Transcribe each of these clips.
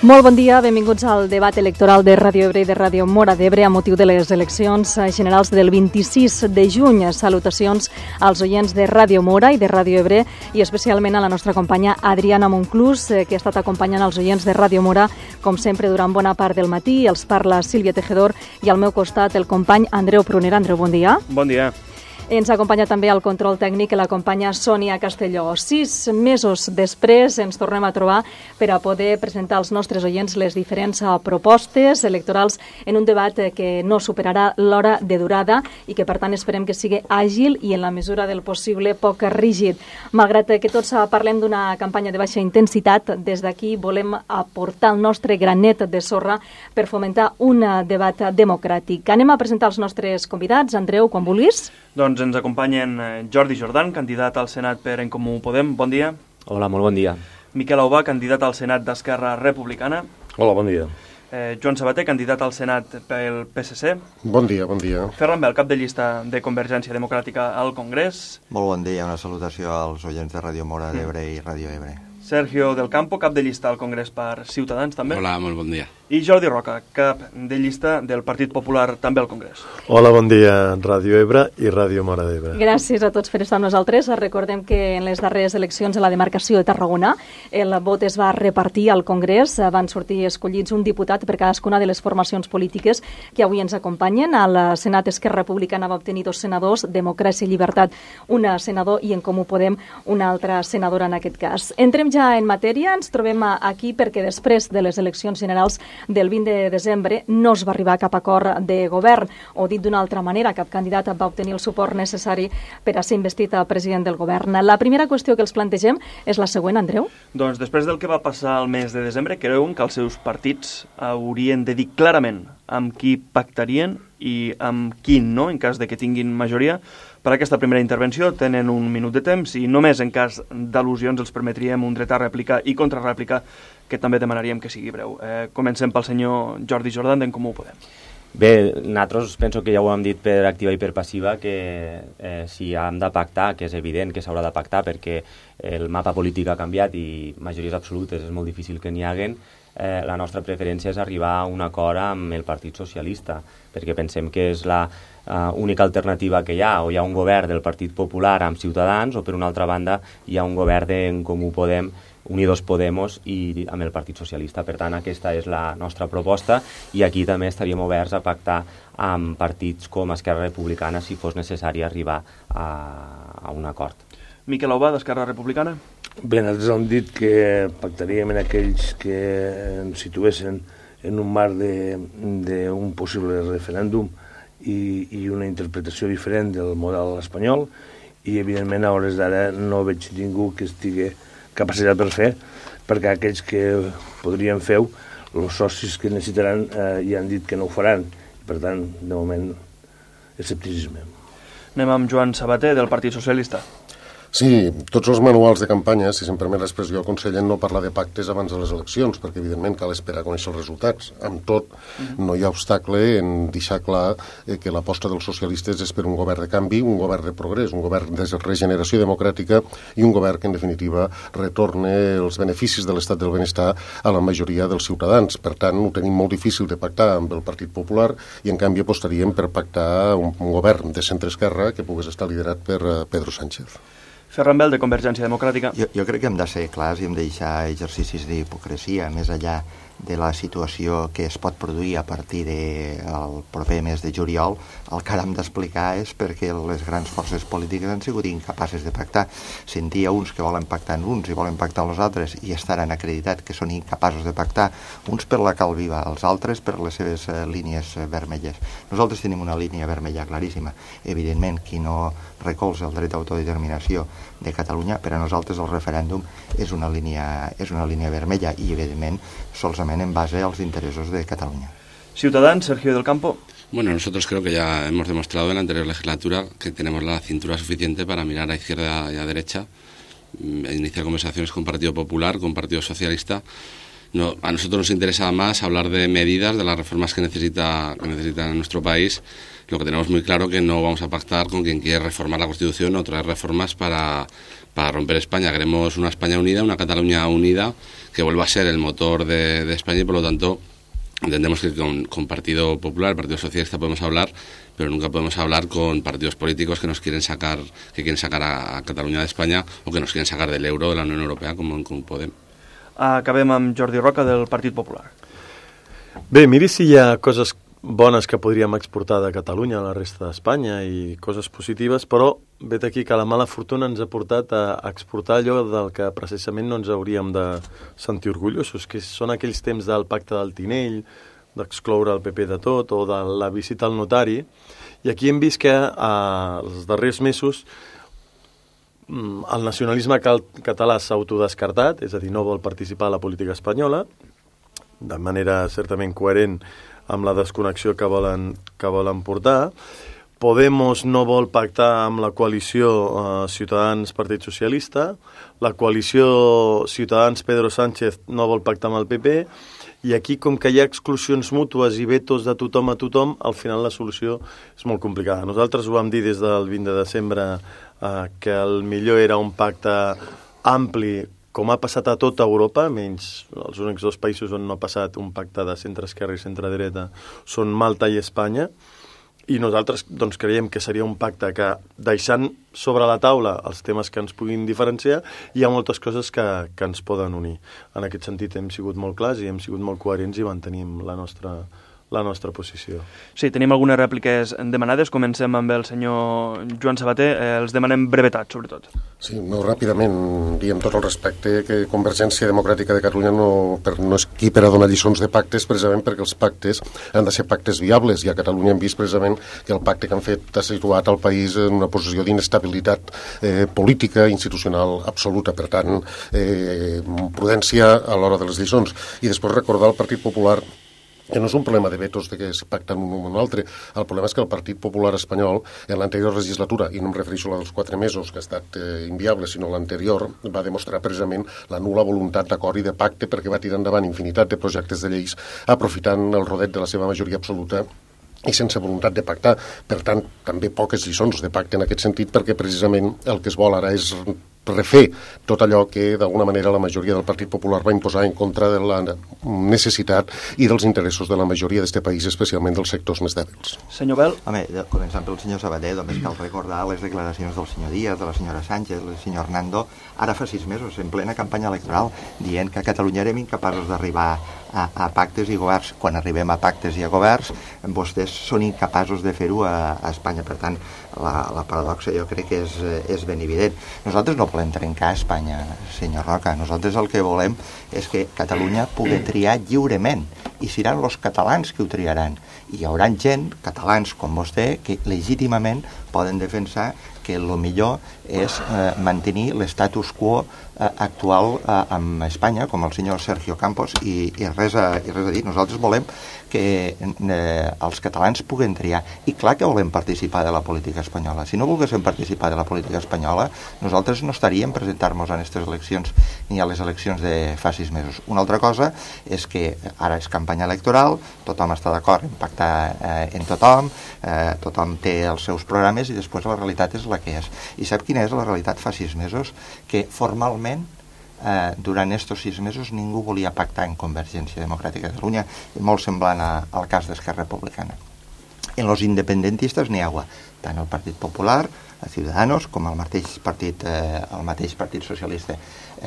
Molt bon dia, benvinguts al debat electoral de Ràdio Ebre i de Ràdio Mora d'Ebre a motiu de les eleccions generals del 26 de juny. Salutacions als oients de Ràdio Mora i de Ràdio Ebre i especialment a la nostra companya Adriana Monclús, que ha estat acompanyant els oients de Ràdio Mora, com sempre, durant bona part del matí. Els parla Sílvia Tejedor i al meu costat el company Andreu Prunera. Andreu, bon dia. Bon dia. Ens acompanya també al control tècnic l'acompanya Sònia Castelló. 6 mesos després ens tornem a trobar per a poder presentar als nostres oients les diferents propostes electorals en un debat que no superarà l'hora de durada i que, per tant, esperem que sigui àgil i, en la mesura del possible, poc rígid. Malgrat que tots parlem d'una campanya de baixa intensitat, des d'aquí volem aportar el nostre granet de sorra per fomentar un debat democràtic. Anem a presentar els nostres convidats. Andreu, quan vulguis. Doncs ens acompanyen Jordi Jordan, candidat al Senat per En Comú Podem. Bon dia. Hola, molt bon dia. Miquel Aubà, candidat al Senat d'Esquerra Republicana. Hola, bon dia. Joan Sabater, candidat al Senat pel PSC. Bon dia, bon dia. Ferran Bel, cap de llista de Convergència Democràtica al Congrés. Molt bon dia, una salutació als oients de Ràdio Mora d'Ebre i Ràdio Ebre. Sergio del Campo, cap de llista al Congrés per Ciutadans, també. Hola, molt bon dia. I Jordi Roca, cap de llista del Partit Popular, també al Congrés. Hola, bon dia, Ràdio Ebre i Ràdio Mora d'Ebre. Gràcies a tots per estar amb nosaltres. Recordem que en les darreres eleccions a la demarcació de Tarragona el vot es va repartir al Congrés. Van sortir escollits un diputat per cadascuna de les formacions polítiques que avui ens acompanyen. Al Senat Esquerra Republicana va obtenir 2 senadors, Democràcia i Llibertat un senador i En Comú Podem una altra senadora en aquest cas. Entrem ja en matèria. Ens trobem aquí perquè després de les eleccions generals del 20 de desembre no es va arribar a cap acord de govern, o dit d'una altra manera, cap candidat va obtenir el suport necessari per a ser investit a president del govern. La primera qüestió que els plantegem és la següent, Andreu. Doncs després del que va passar el mes de desembre, creuen que els seus partits haurien de dir clarament amb qui pactarien i amb quin no, en cas de que tinguin majoria. Per aquesta primera intervenció tenen un minut de temps i només en cas d'al·lusions els permetríem un dret a rèplica i contrarèplica, que també demanaríem que sigui breu. Comencem pel senyor Jordi Jordan d'En Comú Podem. Bé, nosaltres penso que ja ho hem dit per activa i per passiva, que si hem de pactar, que és evident que s'haurà de pactar perquè el mapa polític ha canviat i majories absolutes és molt difícil que n'hi haguen, la nostra preferència és arribar a un acord amb el Partit Socialista, perquè pensem que és la única alternativa que hi ha. O hi ha un govern del Partit Popular amb Ciutadans, o per una altra banda hi ha un govern d'En Comú Podem, Unidos Podemos i amb el Partit Socialista. Per tant, aquesta és la nostra proposta i aquí també estaríem oberts a pactar amb partits com Esquerra Republicana si fos necessari arribar a un acord. Miquel Aubà, d'Esquerra Republicana. Bé, nosaltres hem dit que pactaríem en aquells que ens situessin en un marc d'un possible referèndum i una interpretació diferent del model espanyol i, evidentment, a hores d'ara no veig ningú que estigui capacitat per fer, perquè aquells que podrien fer-ho, els socis que necessitaran ja han dit que no ho faran. Per tant, de moment, escepticisme. Anem amb Joan Sabater, del Partit Socialista. Sí, tots els manuals de campanya, si se'm permet l'expressió, aconsellen no parlar de pactes abans de les eleccions, perquè evidentment cal esperar a conèixer els resultats. Amb tot, no hi ha obstacle en deixar clar que l'aposta dels socialistes és per un govern de canvi, un govern de progrés, un govern de regeneració democràtica i un govern que, en definitiva, retorne els beneficis de l'estat del benestar a la majoria dels ciutadans. Per tant, ho tenim molt difícil de pactar amb el Partit Popular i, en canvi, apostaríem per pactar un govern de centre-esquerra que pogués estar liderat per Pedro Sánchez. Ferran Bel, de Convergència Democràtica. Jo crec que hem de ser clars i hem de deixar exercicis d'hipocresia, més enllà de la situació que es pot produir a partir del proper mes de juliol. El que ara hem d'explicar és perquè les grans forces polítiques han sigut incapaces de pactar. Sentia uns que volen pactar amb uns i volen pactar amb els altres i estaran acreditats que són incapaços de pactar, uns per la cal viva, els altres per les seves línies vermelles. Nosaltres tenim una línia vermella claríssima. Evidentment, qui no recolza el dret d'autodeterminació de Catalunya, per a nosaltres el referèndum és una línia vermella i, evidentment, solament en base als interessos de Catalunya. Ciutadans, Sergio del Campo. Bueno, nosotros creo que ya hemos demostrado en la anterior legislatura que tenemos la cintura suficiente para mirar a izquierda y a derecha, iniciar conversaciones con Partido Popular, con Partido Socialista No, a nosotros nos interesa más hablar de medidas, de las reformas que necesita nuestro país. Lo que tenemos muy claro que no vamos a pactar con quien quiere reformar la Constitución o traer reformas para romper España. Queremos una España unida, una Cataluña unida, que vuelva a ser el motor de España, y por lo tanto entendemos que con Partido Popular, el Partido Socialista podemos hablar, pero nunca podemos hablar con partidos políticos que quieren sacar a Catalunya d'Espanya o que nos quieren sacar del euro, de la Unió Europea, com Podem. Acabem amb Jordi Roca del Partit Popular. Bé, miri si hi ha coses bones que podríem exportar de Catalunya a la resta d'Espanya i coses positives, però vet aquí que la mala fortuna ens ha portat a exportar allò del que precisament no ens hauríem de sentir orgullosos, que són aquells temps del pacte del Tinell, d'excloure el PP de tot, o de la visita al notari. I aquí hem vist que els darrers mesos el nacionalisme català s'ha autodescartat, és a dir, no vol participar a la política espanyola, de manera certament coherent amb la desconnexió que volen portar. Podemos no vol pactar amb la coalició Ciutadans-Partit Socialista, la coalició Ciutadans-Pedro Sánchez no vol pactar amb el PP, i aquí, com que hi ha exclusions mútues i vetos de tothom a tothom, al final la solució és molt complicada. Nosaltres ho vam dir des del 20 de desembre que el millor era un pacte ampli, com ha passat a tota Europa, menys els únics dos països on no ha passat un pacte de centre-esquerra i centre-dreta són Malta i Espanya, i nosaltres doncs, creiem que seria un pacte que, deixant sobre la taula els temes que ens puguin diferenciar, hi ha moltes coses que ens poden unir. En aquest sentit hem sigut molt clars i hem sigut molt coherents i mantenim la nostra posició. Sí, tenim algunes rèpliques demanades. Comencem amb el senyor Joan Sabater. Els demanem brevetat, sobretot. Sí, no, ràpidament, i amb tot el respecte, que Convergència Democràtica de Catalunya no és qui per a donar lliçons de pactes, precisament perquè els pactes han de ser pactes viables, i a Catalunya hem vist precisament que el pacte que han fet ha situat el país en una posició d'inestabilitat política, institucional absoluta. Per tant, prudència a l'hora de les lliçons. I després recordar al Partit Popular que no és un problema de vetos de que es pacten un o un altre. El problema és que el Partit Popular espanyol, en l'anterior legislatura, i no em refereixo a la dels 4 mesos, que ha estat inviable, sinó l'anterior, va demostrar precisament la nul·la voluntat d'acord i de pacte, perquè va tirar endavant infinitat de projectes de lleis, aprofitant el rodet de la seva majoria absoluta i sense voluntat de pactar. Per tant, també poques lliçons de pacte en aquest sentit, perquè precisament el que es vol ara és refer tot allò que d'alguna manera la majoria del Partit Popular va imposar en contra de la necessitat i dels interessos de la majoria d'este país, especialment dels sectors més dèbils. Senyor Bel. Home, començant pel senyor Sabater, només cal recordar les declaracions del senyor Díaz, de la senyora Sánchez, del senyor Hernando, ara fa 6 mesos, en plena campanya electoral, dient que a Catalunya érem incapaços d'arribar a pactes i governs. Quan arribem a pactes i a governs, vostès són incapaços de fer-ho a Espanya. Per tant, la paradoxa jo crec que és ben evident. Nosaltres no volem trencar Espanya, senyor Roca. Nosaltres el que volem és que Catalunya pugui triar lliurement, i seran els catalans que ho triaran. I hi haurà gent, catalans com vostè, que legítimament poden defensar que el millor és mantenir l'estatus quo actual amb Espanya, com el senyor Sergio Campos, i res a dir. Nosaltres volem que els catalans puguen triar. I clar que volem participar de la política espanyola. Si no volguéssim participar de la política espanyola, nosaltres no estaríem presentar-nos a aquestes eleccions ni a les eleccions de fa 6 mesos. Una altra cosa és que ara és campanya electoral, tothom està d'acord en pactar en tothom, tothom té els seus programes, i després la realitat és la que és. I sap quina és la realitat fa 6 mesos? Que formalment durant estos 6 mesos ningú volia pactar en Convergència Democràtica de Catalunya, molt semblant al cas d'Esquerra Republicana. En los independentistes n'hi ha tant el Partit Popular, a Ciudadanos, com el mateix Partit Socialista,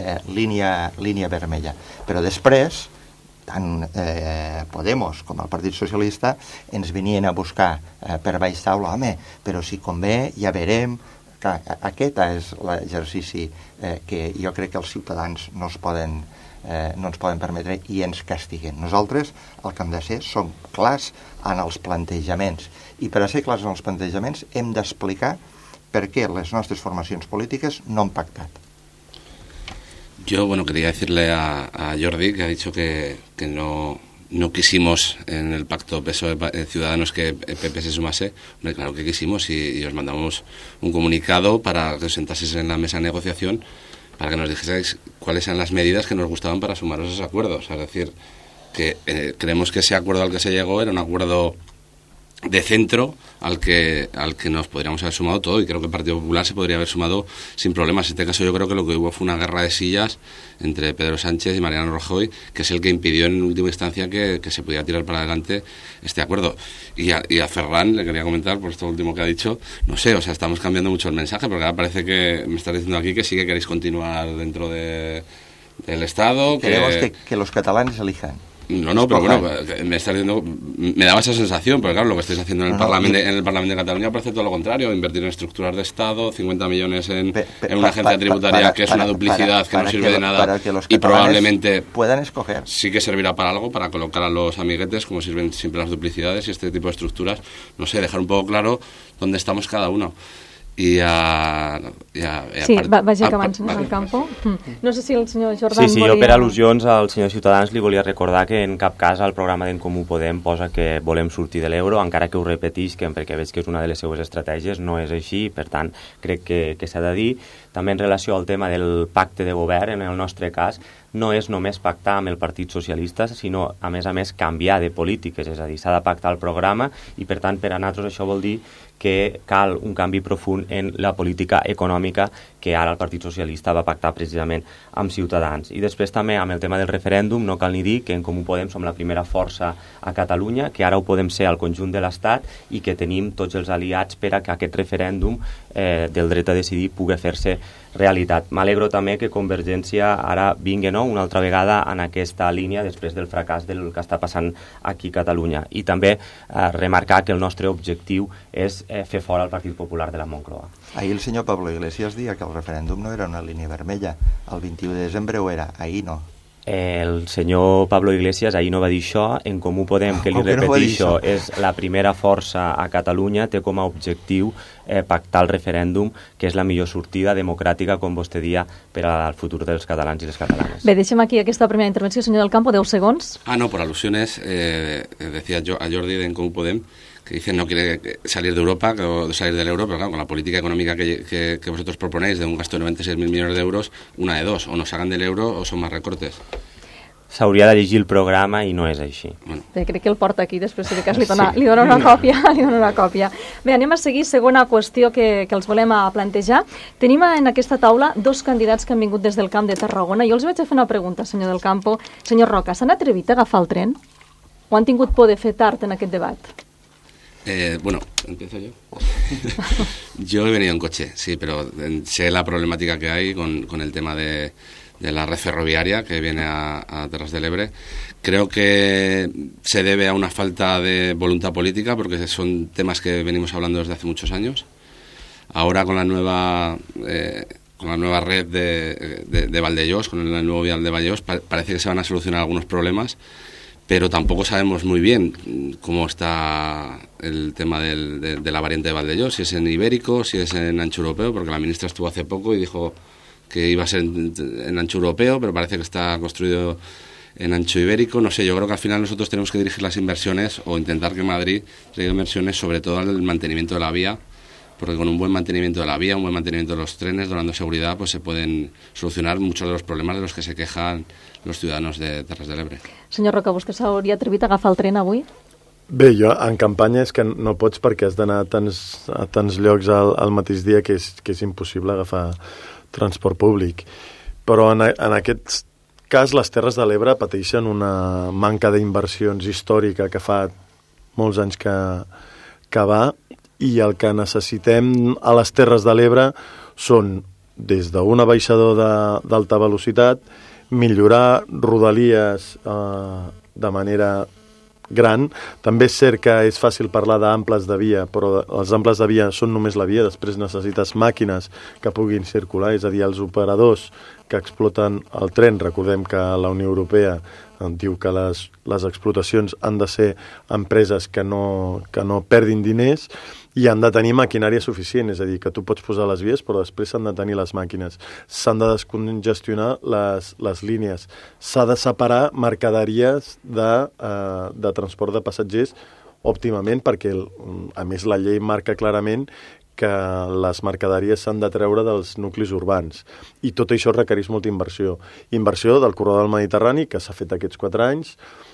línia vermella. Però després, tant Podemos com el Partit Socialista ens venien a buscar per baix taula, home, però si convé ja verem. Aquest és l'exercici que jo crec que els ciutadans no ens poden permetre i ens castiguen. Nosaltres el que hem de ser som clars en els plantejaments, i per a ser clars en els plantejaments hem d'explicar per què les nostres formacions polítiques no han pactat. Yo, quería decirle a Jordi, que ha dicho que no quisimos en el pacto PSOE-Ciudadanos que PP se sumase. Hombre, claro que quisimos, y os mandamos un comunicado para que os sentaseis en la mesa de negociación, para que nos dijeseis cuáles eran las medidas que nos gustaban para sumaros a esos acuerdos. Es decir, que creemos que ese acuerdo al que se llegó era un acuerdo de centro al que nos podríamos haber sumado todo, y creo que el Partido Popular se podría haber sumado sin problemas. En este caso yo creo que lo que hubo fue una guerra de sillas entre Pedro Sánchez y Mariano Rajoy, que es el que impidió en última instancia que se pudiera tirar para adelante este acuerdo. Y a Ferran le quería comentar, por esto último que ha dicho, no sé, o sea, estamos cambiando mucho el mensaje, porque ahora parece que me estás diciendo aquí que sí que queréis continuar dentro del Estado. Queremos que los catalanes elijan. No, pero bueno, me está diciendo, me daba esa sensación, pero claro, lo que estáis haciendo en el Parlamento de Cataluña parece todo lo contrario, invertir en estructuras de Estado, 50 millones en una agencia tributaria que es una duplicidad que no sirve de nada y probablemente puedan escoger. Sí que servirá para algo, para colocar a los amiguetes, como sirven siempre las duplicidades y este tipo de estructuras, no sé, dejar un poco claro dónde estamos cada uno. Sí, vagi acabant, senyor del Campo. No sé si el senyor Jordan volia... Jo per al·lusions al senyor Ciutadans li volia recordar que en cap cas al programa d'en Comú Podem posa que volem sortir de l'euro, encara que ho repetisquen perquè veig que és una de les seues estratègies, no és així, per tant crec que s'ha de dir. També en relació al tema del pacte de govern, en el nostre cas, no és només pactar amb el Partit Socialista, sinó, a més, canviar de polítiques, és a dir, s'ha de pactar el programa i, per tant, per a nosaltres això vol dir que cal un canvi profund en la política econòmica que ara el Partit Socialista va pactar precisament amb Ciutadans. I després també amb el tema del referèndum no cal ni dir que en Comú Podem som la primera força a Catalunya, que ara ho podem ser al conjunt de l'Estat i que tenim tots els aliats per a que aquest referèndum del dret a decidir pugui fer-se realitat. M'alegro també que Convergència ara vingui una altra vegada en aquesta línia després del fracàs del que està passant aquí a Catalunya. I també remarcar que el nostre objectiu és fer fora el Partit Popular de la Moncloa. Ahir el senyor Pablo Iglesias deia que el referèndum no era una línia vermella. El 21 de desembre ho era, ahir no. El senyor Pablo Iglesias ahir no va dir això. En Comú Podem, que li repeteixo, és la primera força a Catalunya, té com a objectiu pactar el referèndum, que és la millor sortida democràtica, com vostè dia, per al futur dels catalans i les catalanes. Bé, deixem aquí aquesta primera intervenció, senyor del Campo, 10 segons. No, por alusiones, decía yo a Jordi de en Comú Podem, que dice no quiere salir de Europa, salir del euro, pero claro, con la política económica que vosotros proponéis de un gasto de 96.000 millones de euros, una de dos, o nos sacan del euro o son más recortes. S'hauria de llegir el programa i no és així. Bueno. Bé, crec que el porta aquí, després si de cas li dona una còpia. Bé, anem a seguir, segona qüestió que els volem plantejar. Tenim en aquesta taula dos candidats que han vingut des del Camp de Tarragona. Jo els vaig a fer una pregunta, senyor del Campo. Senyor Roca, s'han atrevit a agafar el tren? O han tingut por de fer tard en aquest debat? Bueno, empiezo yo. Yo he venido en coche, sí, pero sé la problemática que hay con el tema de la red ferroviaria que viene a Terras del Ebre. Creo que se debe a una falta de voluntad política, porque son temas que venimos hablando desde hace muchos años. Ahora con la nueva red de Valdeallós, con el nuevo vial de Valdeallós, parece que se van a solucionar algunos problemas, pero tampoco sabemos muy bien cómo está el tema de la variante de Valdeallós, si es en ibérico, si es en ancho europeo, porque la ministra estuvo hace poco y dijo que iba a ser en ancho europeo, pero parece que está construido en ancho ibérico. No sé, yo creo que al final nosotros tenemos que dirigir las inversiones o intentar que Madrid traiga inversiones sobre todo al mantenimiento de la vía, porque con un buen mantenimiento de la vía, un buen mantenimiento de los trenes, donando seguridad, pues se pueden solucionar muchos de los problemas de los que se quejan los ciudadanos de Terres de l'Ebre. Senyor Roca, vostè s'hauria atrevit a agafar el tren avui? Bé, jo en campanya és que no pots perquè has d'anar a tants llocs al mateix dia que és impossible agafar transport públic. Però en aquest cas les Terres de l'Ebre pateixen una manca d'inversions històrica que fa molts anys que va, i el que necessitem a les Terres de l'Ebre són des d'un abaixador d'alta velocitat, millorar rodalies de manera gran. També és cert que és fàcil parlar d'amples de via, però els amples de via són només la via, després necessites màquines que puguin circular, és a dir, els operadors que exploten el tren. Recordem que la Unió Europea diu que les explotacions han de ser empreses que no perdin diners i han de tenir maquinària suficient, és a dir, que tu pots posar les vies però després s'han de tenir les màquines, s'han de descongestionar les línies, s'ha de separar mercaderies de transport de passatgers òptimament, perquè a més la llei marca clarament que les mercaderies s'han de treure dels nuclis urbans. I tot això requereix molta inversió. Inversió del corredor del Mediterrani, que s'ha fet aquests 4 anys,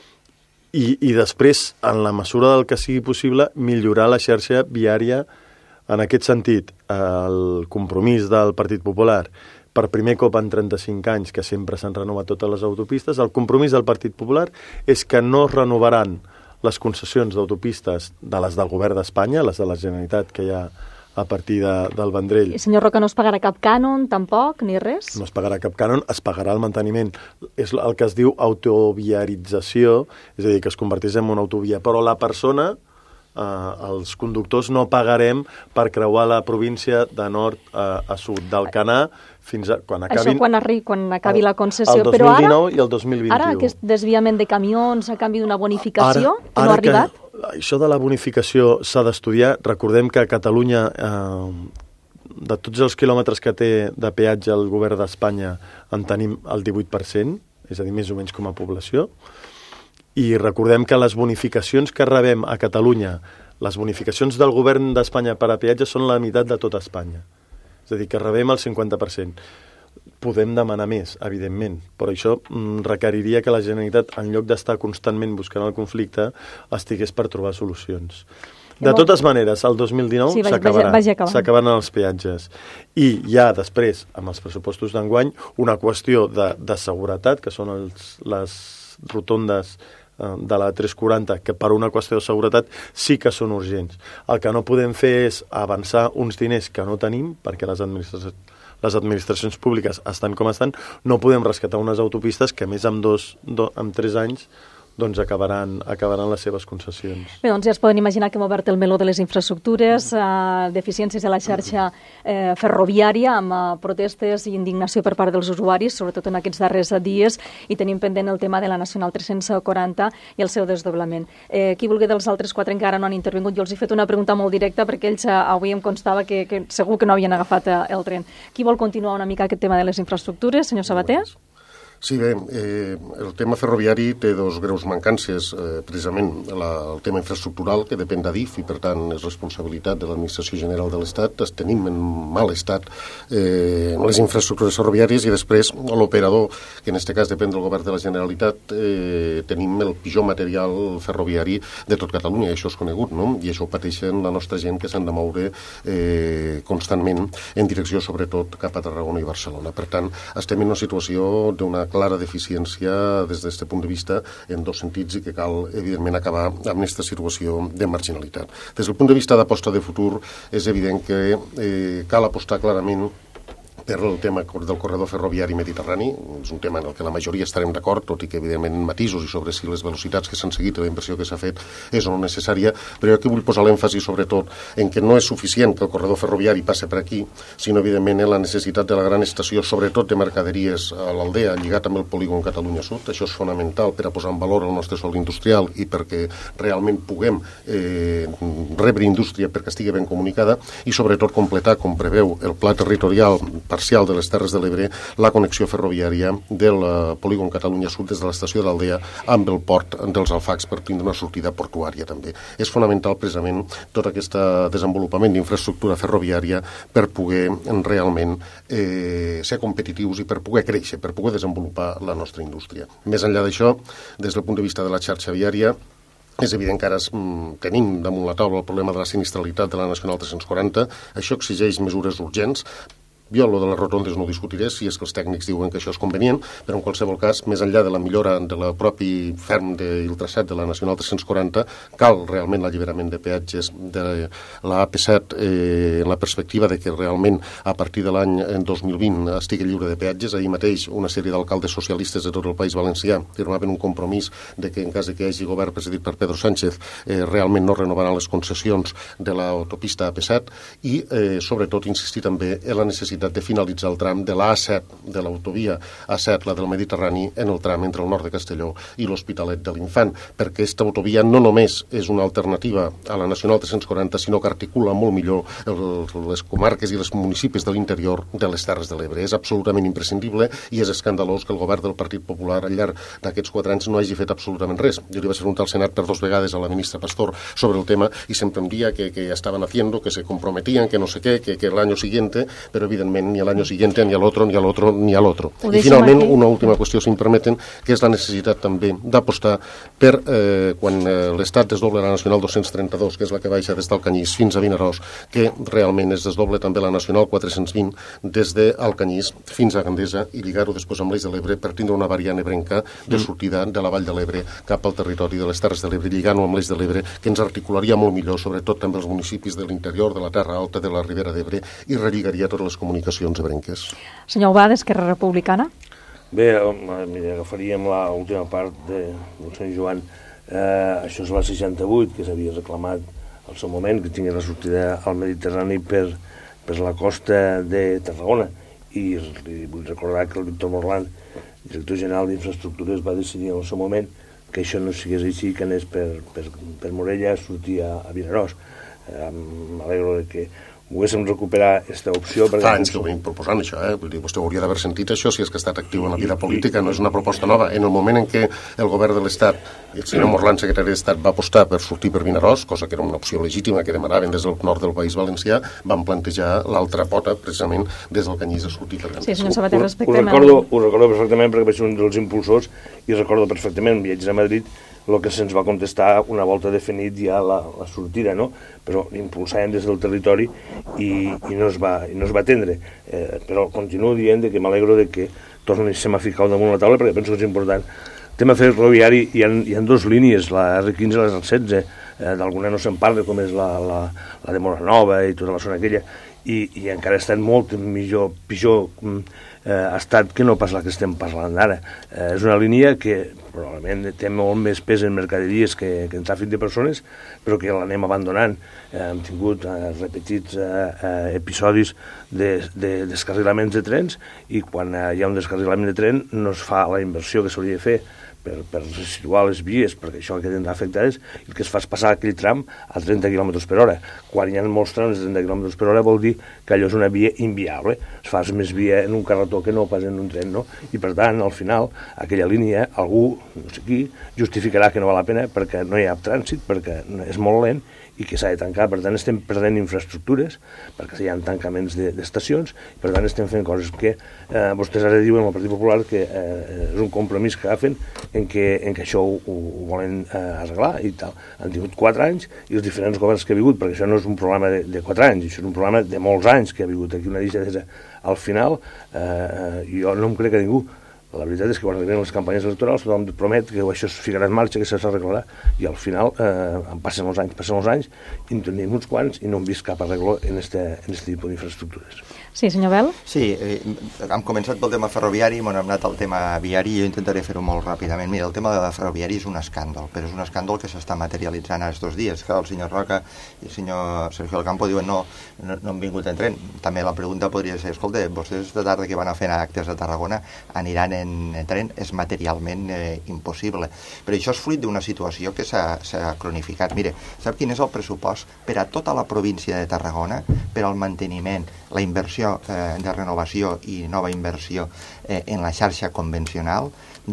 i després, en la mesura del que sigui possible, millorar la xarxa viària. En aquest sentit, el compromís del Partit Popular, per primer cop en 35 anys, que sempre s'han renovat totes les autopistes, el compromís del Partit Popular és que no es renovaran les concessions d'autopistes de les del govern d'Espanya, les de la Generalitat que hi ha a partir del Vendrell. I, senyor Roca, no es pagarà cap cànon, tampoc, ni res? No es pagarà cap cànon, es pagarà el manteniment. És el que es diu autoviarització, és a dir, que es converteix en una autovia, però la persona, els conductors, no pagarem per creuar la província de nord a sud, del Canà fins a quan acabin... Això quan acabi la concessió. El 2019 i el 2021. Ara aquest desviament de camions a canvi d'una bonificació que no ha arribat? Això de la bonificació s'ha d'estudiar. Recordem que a Catalunya, de tots els quilòmetres que té de peatge el govern d'Espanya, en tenim el 18%, és a dir, més o menys com a població. I recordem que les bonificacions que rebem a Catalunya, les bonificacions del govern d'Espanya per a peatge són la meitat de tota Espanya. És a dir, que rebem el 50%. Podem demanar més, evidentment, però això requeriria que la Generalitat, en lloc d'estar constantment buscant el conflicte, estigués per trobar solucions. De totes maneres, el 2019 s'acabaran els peatges. I hi ha després, amb els pressupostos d'enguany, una qüestió de seguretat, que són les rotondes de la 340, que per una qüestió de seguretat sí que són urgents. El que no podem fer és avançar uns diners que no tenim, perquè les administracions públiques estan com estan, no podem rescatar unes autopistes que més amb 3 anys doncs acabaran les seves concessions. Bé, doncs ja es poden imaginar que hem obert el meló de les infraestructures, deficiències a la xarxa ferroviària, amb protestes i indignació per part dels usuaris, sobretot en aquests darrers dies, i tenim pendent el tema de la Nacional 340 i el seu desdoblament. Qui vulgui dels altres 4 encara no han intervingut. Jo els he fet una pregunta molt directa perquè ells avui em constava que segur que no havien agafat el tren. Qui vol continuar una mica aquest tema de les infraestructures? Senyor Sabater? Sí, bé, el tema ferroviari té 2 greus mancances, precisament el tema infraestructural, que depèn d'Adif i per tant és responsabilitat de l'Administració General de l'Estat. Tenim en mal estat les infraestructures ferroviàries i després l'operador, que en aquest cas depèn del govern de la Generalitat, tenim el pitjor material ferroviari de tot Catalunya, i això és conegut, no? I això ho pateixen la nostra gent, que s'han de moure constantment en direcció sobretot cap a Tarragona i Barcelona. Per tant, estem en una situació d'una clara deficiència des d'aquest punt de vista en 2 sentits i que cal, evidentment, acabar amb aquesta situació de marginalitat. Des del punt de vista d'aposta de futur, és evident que cal apostar clarament per el tema del corredor ferroviari mediterrani. És un tema en el que la majoria estarem d'acord, tot i que, evidentment, matisos i sobre si les velocitats que s'han seguit i la inversió que s'ha fet és o no necessària, però jo aquí vull posar l'èmfasi, sobretot, en que no és suficient que el corredor ferroviari passe per aquí, sinó, evidentment, en la necessitat de la gran estació, sobretot de mercaderies a l'Aldea, lligat amb el polígon Catalunya Sud. Això és fonamental per a posar en valor el nostre sòl industrial i perquè realment puguem rebre indústria perquè estigui ben comunicada i, sobretot, completar, com preveu el pla territorial parcial de les Terres de l'Ebre, la connexió ferroviària del polígon Catalunya Sud des de l'estació d'Aldea amb el port dels Alfacs per tindre una sortida portuària també. És fonamental precisament tot aquest desenvolupament d'infraestructura ferroviària per poder realment ser competitius i per poder créixer, per poder desenvolupar la nostra indústria. Més enllà d'això, des del punt de vista de la xarxa viària, és evident que ara tenim damunt la taula el problema de la sinistralitat de la Nacional 340. Això exigeix mesures urgents. Jo, lo de les rotondes no ho discutiré, si és que els tècnics diuen que això és convenient, però en qualsevol cas, més enllà de la millora de la propi ferm i el traçat de la Nacional 340, cal realment l'alliberament de peatges de la AP7 en la perspectiva de que realment a partir de l'any 2020 estigui lliure de peatges. Ahir mateix una sèrie d'alcaldes socialistes de tot el País Valencià firmaven un compromís de que en cas de que hi hagi govern presidit per Pedro Sánchez realment no renovaran les concessions de l'autopista AP7 i sobretot insistir també en la necessitat necessitat de finalitzar el tram de l'A7, de l'autovia A7, la del Mediterrani, en el tram entre el nord de Castelló i l'Hospitalet de l'Infant, perquè aquesta autovia no només és una alternativa a la Nacional 340, sinó que articula molt millor les comarques i els municipis de l'interior de les Terres de l'Ebre. És absolutament imprescindible i és escandalós que el govern del Partit Popular al llarg d'aquests 4 anys no hagi fet absolutament res. Jo li vaig preguntar al Senat per 2 vegades a la ministra Pastor sobre el tema i sempre em dia que estaven haciendo, que se comprometían, que no sé qué, que el año siguiente, però evidentment ni l'any siguiente, ni l'altre, ni l'altre, ni l'altre. I finalment, una última qüestió, si em permeten, que és la necessitat també d'apostar per quan l'Estat desdobla la Nacional 232, que és la que baixa des d'Alcanyís fins a Vinaròs, que realment es desdoble també la Nacional 420 des d'Alcanyís fins a Gandesa i lligar-ho després amb l'Eix de l'Ebre per tindre una variant ebrenca de sortida de la Vall de l'Ebre cap al territori de les Terres de l'Ebre, lligant-ho amb l'Eix de l'Ebre, que ens articularia molt millor, sobretot també els municipis de l'interior, de la Terra Alta, de la Ribera d'Ebre, i relligaria totes les comunicacions ebrenques. Senyor Ubà, d'Esquerra Republicana. Bé, agafaríem l'última part del senyor Joan. Això és la 68, que s'havia reclamat al seu moment, que tingués la sortida al Mediterrani per la costa de Tarragona. I li vull recordar que el Víctor Morland, director general d'Infraestructures, va decidir en el seu moment que això no sigués així, que anés per Morella a sortir a Vinaròs. M'alegro que poguéssim recuperar aquesta opció. Fa anys que ho venim proposant, això, Vull dir, vostè hauria d'haver sentit això si és que ha estat actiu en la vida política, no és una proposta nova. En el moment en què el govern de l'Estat i el senyor Morland, secretari d'Estat, va apostar per sortir per Vinaròs, cosa que era una opció legítima que demanaven des del nord del País Valencià, van plantejar l'altra pota, precisament, des del Canyís a sortir per Gandesa. Sí, senyor Sabater, respecte Ho recordo perfectament perquè vaig ser un dels impulsors i recordo perfectament, viatges a Madrid, el que se'ns va contestar una volta definit ja la sortida, no? Però impulsàvem des del territori i no es va atendre. Però continuo dient que m'alegro que tornem a ficar damunt la taula perquè penso que és important. El tema ferroviari, hi ha 2 línies, la R15 i la R16, d'alguna no se'n parla, com és la de Moranova i tota la zona aquella, i encara està en molt pitjor estat que no pas la que estem parlant ara. És una línia que probablement té molt més pes en mercaderies que en tràfic de persones, però que l'anem abandonant. Hem tingut repetits episodis de descarrilaments de trens i quan hi ha un descarrilament de tren no es fa la inversió que s'hauria de fer per resituar les vies, perquè això queden afectades, i el que es fa és passar aquell tram a 30 km per hora. Quan hi ha molts trams de 30 km per hora vol dir que allò és una via inviable. Es fa més via en un carretó que no pas en un tren, no? I per tant, al final, aquella línia, algú, no sé qui, justificarà que no val la pena perquè no hi ha trànsit, perquè és molt lent i que s'ha de tancar. Per tant, estem perdent infraestructures, perquè hi ha tancaments d'estacions, i per tant estem fent coses que vostès ara diuen al Partit Popular que és un compromís que agafen en que això ho volen arreglar i tal. Han tingut 4 anys i els diferents governs que ha vingut, perquè això no és un problema de 4 anys, això és un problema de molts anys que ha vingut aquí una deixadesa. Al final, jo no em crec que ningú. La veritat és que quan arriben les campanyes electorals tothom promet que això es ficarà en marxa, que s'arreglarà, i al final passen els anys, i en tenim uns quants i no hem vist cap arreglo en este tipus d'infraestructures. Sí, senyor Bel? Sí, hem començat pel tema ferroviari, hem anat al tema viari i jo intentaré fer-ho molt ràpidament. Mira, el tema de ferroviari és un escàndol, però és un escàndol que s'està materialitzant aquests 2 dies, que el senyor Roca i el senyor Sergio Alcampo diuen no han vingut en tren. També la pregunta podria ser, escolta, vostès de tarda que van a fer actes a Tarragona aniran en tren? És materialment impossible. Però això és fruit d'una situació que s'ha cronificat. Mire, sap quin és el pressupost per a tota la província de Tarragona per al manteniment, la inversió de renovació i nova inversió en la xarxa convencional?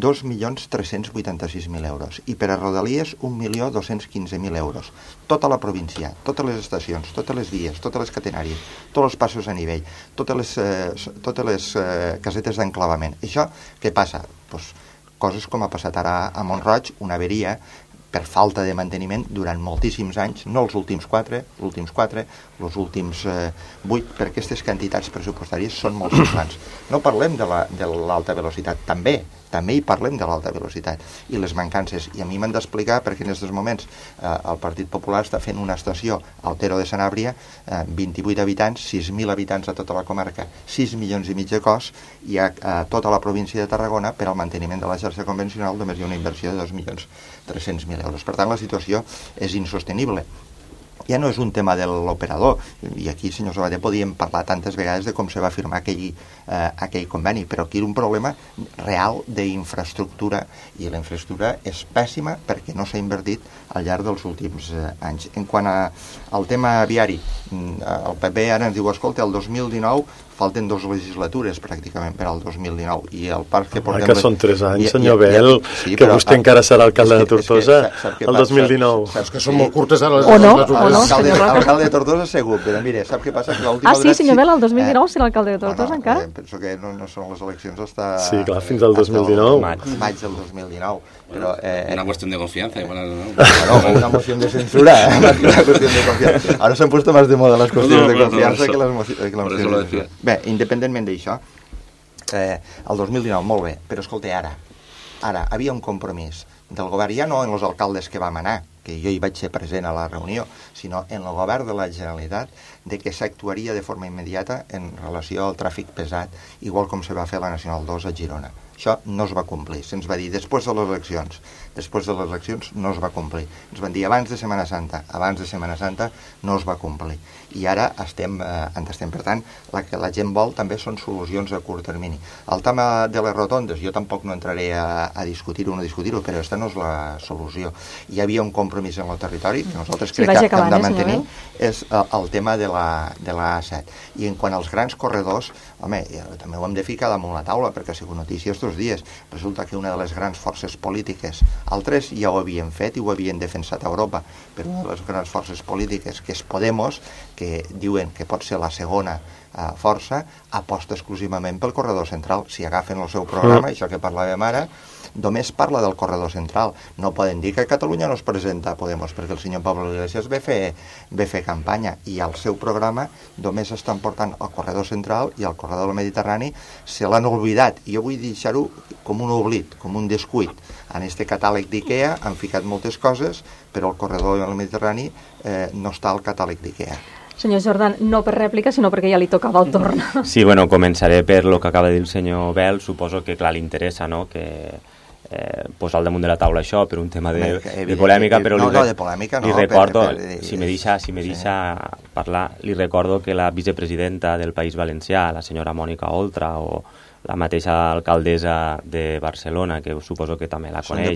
2.386.000 euros. I per a Rodalies, 1.215.000 euros. Tota la província, totes les estacions, totes les vies, totes les catenàries, tots els passos a nivell, totes les casetes d'enclavament. Això què passa? Pues, coses com ha passat ara a Mont-roig, una averia per falta de manteniment durant moltíssims anys, no els últims 4, els últims 8, perquè aquestes quantitats pressupostàries són molt semblants. No parlem de l'alta velocitat, també hi parlem de l'alta velocitat i les mancances, i a mi m'han d'explicar perquè en aquests moments el Partit Popular està fent una estació al Tero de Sanàbria, 28 habitants, 6.000 habitants a tota la comarca, 6 milions i mig de cost, i a tota la província de Tarragona per al manteniment de la xarxa convencional només hi ha una inversió de 2.300.000 euros. Per tant, la situació és insostenible. ja no és un tema de l'operador, i aquí, senyor Sabater, podíem parlar tantes vegades de com se va firmar aquell conveni, però aquí era un problema real d'infraestructura, i la infraestructura és pèssima perquè no s'ha invertit al llarg dels últims anys. En quant al tema viari, el PP ara ens diu, escolta, el 2019 falten 2 legislatures pràcticament per al 2019 i el parc que portem... Que són 3 anys, senyor Bel, sí, que vostè encara serà alcalde de Tortosa el 2019. Saps que són molt curtes ara les legislatures. Alcalde de Tortosa segur, però mire, sap què passa? Ah, sí, senyor Bel, el 2019 serà alcalde de Tortosa encara? Penso que no són les eleccions hasta... Sí, clar, fins al 2019. Maig del 2019. Pero, una cuestión de confianza igual, ¿no? No, una moción de censura, más que una cuestión de confianza. Ahora se han puesto más de moda las cuestiones de confianza que las mocions de censura. Bé, independentment d'això, el 2019, molt bé, però escolta, ara havia un compromís del govern, ja no en els alcaldes que vam anar, que jo hi vaig ser present a la reunió, sinó en el govern de la Generalitat, de que s'actuaria de forma immediata en relació al tràfic pesat, igual com se va fer a la Nacional 2 a Girona. Això no es va complir. Se'ns va dir després de les eleccions. Després de les eleccions no es va complir. Ens van dir abans de Setmana Santa. Abans de Setmana Santa no es va complir. I ara estem. Per tant, el que la gent vol també són solucions a curt termini. El tema de les rotondes, jo tampoc no entraré a discutir-ho o no discutir-ho, però aquesta no és la solució. Hi havia un compromís en el territori, que nosaltres crec que hem de mantenir, és el tema de la A7. I en quant als grans corredors, home, també ho hem de ficar damunt la taula, perquè ha sigut notícia estos dies. Resulta que una de les grans forces polítiques, altres ja ho havien fet i ho havien defensat a Europa, però una de les grans forces polítiques, que és Podemos, que diuen que pot ser la segona força, aposta exclusivament pel corredor central. Si agafen el seu programa, això que parlàvem ara, només parla del corredor central. No poden dir que a Catalunya no es presenta a Podemos, perquè el senyor Pablo Iglesias ve fer campanya, i al seu programa només estan portant el corredor central i el corredor del Mediterrani se l'han oblidat, i jo vull deixar-ho com un oblit, com un descuit. En este catàleg d'IKEA han ficat moltes coses, però el corredor del Mediterrani no està al catàleg d'IKEA. Senyor Jordan, no per rèplica, sinó perquè ja li tocava el torn. Sí, bueno, començaré per lo que acaba de dir el senyor Bel. Suposo que, clar, li interessa, no?, que posar al damunt de la taula això per un tema de polèmica, però de polèmica no, li recordo, si me deixa parlar, li recordo que la vicepresidenta del País Valencià, la senyora Mònica Oltra, o la mateixa alcaldessa de Barcelona, que suposo que també la coneix,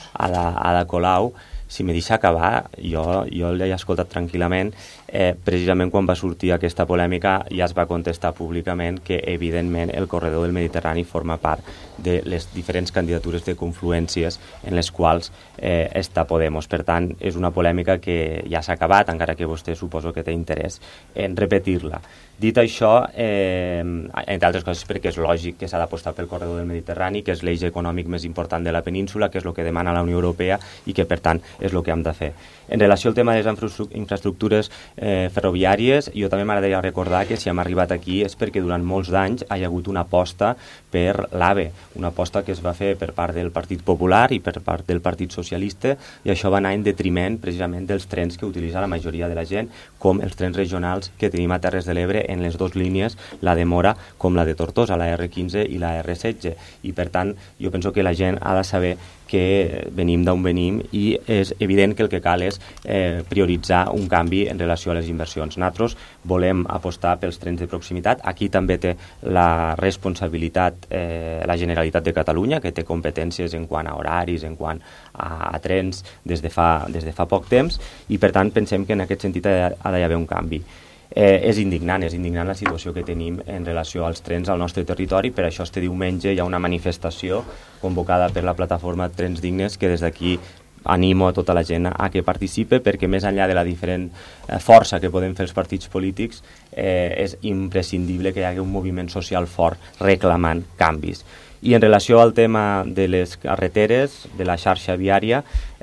Ada Colau, si me deixa acabar, jo l'he escoltat tranquil·lament, precisament quan va sortir aquesta polèmica ja es va contestar públicament que evidentment el corredor del Mediterrani forma part de les diferents candidatures de confluències en les quals està Podemos. Per tant, és una polèmica que ja s'ha acabat, encara que vostè suposo que té interès en repetir-la. Dit això, entre altres coses perquè és lògic que s'ha d'apostar pel corredor del Mediterrani, que és l'eix econòmic més important de la península, que és el que demana la Unió Europea i que, per tant, és el que hem de fer. En relació al tema de les infraestructures ferroviàries, jo també m'agradaria recordar que si hem arribat aquí és perquè durant molts d'anys hi ha hagut una aposta per l'AVE, una aposta que es va fer per part del Partit Popular i per part del Partit Socialista, i això va anar en detriment precisament dels trens que utilitza la majoria de la gent, com els trens regionals que tenim a Terres de l'Ebre en les dues línies, la de Móra com la de Tortosa, la R15 i la R16. I per tant, jo penso que la gent ha de saber que venim d'on venim i és evident que el que cal és prioritzar un canvi en relació a les inversions. Nosaltres volem apostar pels trens de proximitat. Aquí també té la responsabilitat la Generalitat de Catalunya, que té competències en quant a horaris, en quant a trens des de fa poc temps, i per tant pensem que en aquest sentit ha d'hi haver un canvi. És indignant la situació que tenim en relació als trens al nostre territori. Per això este diumenge hi ha una manifestació convocada per la plataforma Trens Dignes, que des d'aquí animo a tota la gent a que participe, perquè més enllà de la diferent força que poden fer els partits polítics, és imprescindible que hi hagi un moviment social fort reclamant canvis. I en relació al tema de les carreteres, de la xarxa viària,